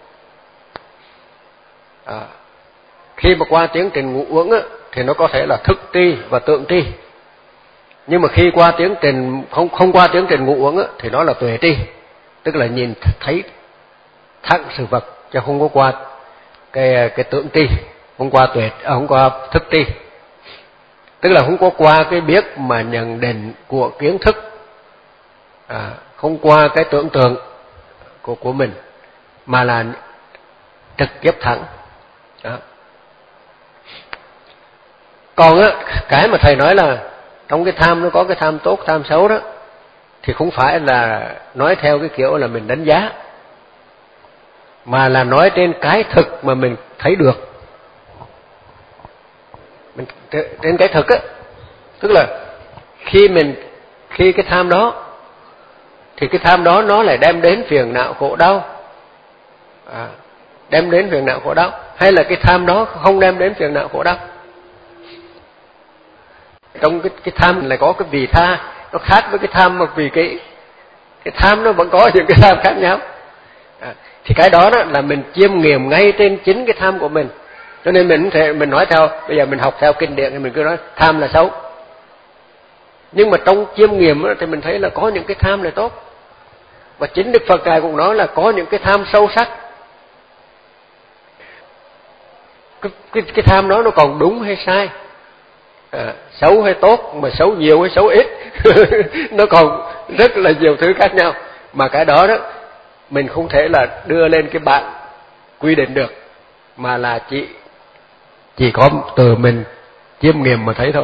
Khi mà qua tiến trình ngũ uẩn á, thì nó có thể là thức tri và tượng tri. Nhưng mà khi qua tiến trình không qua tiến trình ngũ uẩn á, thì nó là tuệ tri, tức là nhìn thấy thẳng sự vật, chứ không có qua cái tượng tri, không qua thức tri. Tức là không có qua cái biết mà nhận định của kiến thức, không qua cái tưởng tượng của mình, mà là trực tiếp thẳng đó. Còn á, cái mà thầy nói là trong cái tham nó có cái tham tốt, tham xấu đó, thì không phải là nói theo cái kiểu là mình đánh giá, mà là nói trên cái thực mà mình thấy được. Trên cái thực á, tức là khi cái tham đó, thì cái tham đó nó lại đem đến phiền não khổ đau, đem đến phiền não khổ đau, hay là cái tham đó không đem đến phiền não khổ đau. Trong cái tham lại có cái vị tha, nó khác với cái tham, mà vì cái tham nó vẫn có những cái tham khác nhau. Thì cái đó là mình chiêm nghiệm ngay trên chính cái tham của mình. Cho nên mình nói theo, bây giờ mình học theo kinh điển thì mình cứ nói tham là xấu. Nhưng mà trong chiêm nghiệm thì mình thấy là có những cái tham là tốt. Và chính Đức Phật Ngài cũng nói là có những cái tham sâu sắc. Cái tham đó nó còn đúng hay sai, xấu hay tốt, mà xấu nhiều hay xấu ít nó còn rất là nhiều thứ khác nhau. Mà cái đó mình không thể là đưa lên cái bảng quy định được, mà là chỉ có từ mình chiêm nghiệm mà thấy thôi.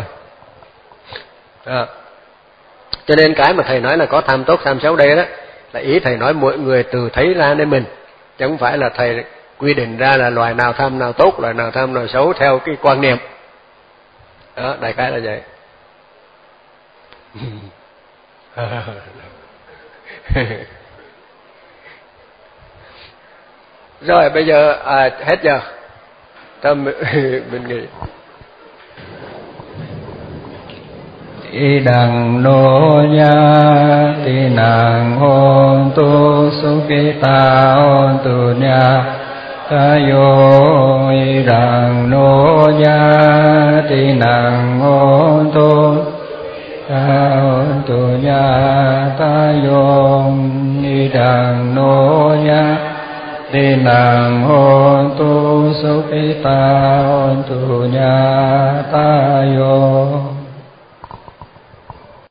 Cho nên cái mà thầy nói là có tham tốt tham xấu đây đó, là ý thầy nói mỗi người từ thấy ra nên mình, chứ không phải là thầy quy định ra là loài nào tham nào tốt, loài nào tham nào xấu theo cái quan niệm đó. Đại khái là vậy. Rồi bây giờ hết giờ. Tâm mình nghỉ. Idang no nya tinang hontu sukita hontu nya tayo idang no nya tinang hontu hontu nya tayo idang no nya tinang hontu sukita hontu nya tayo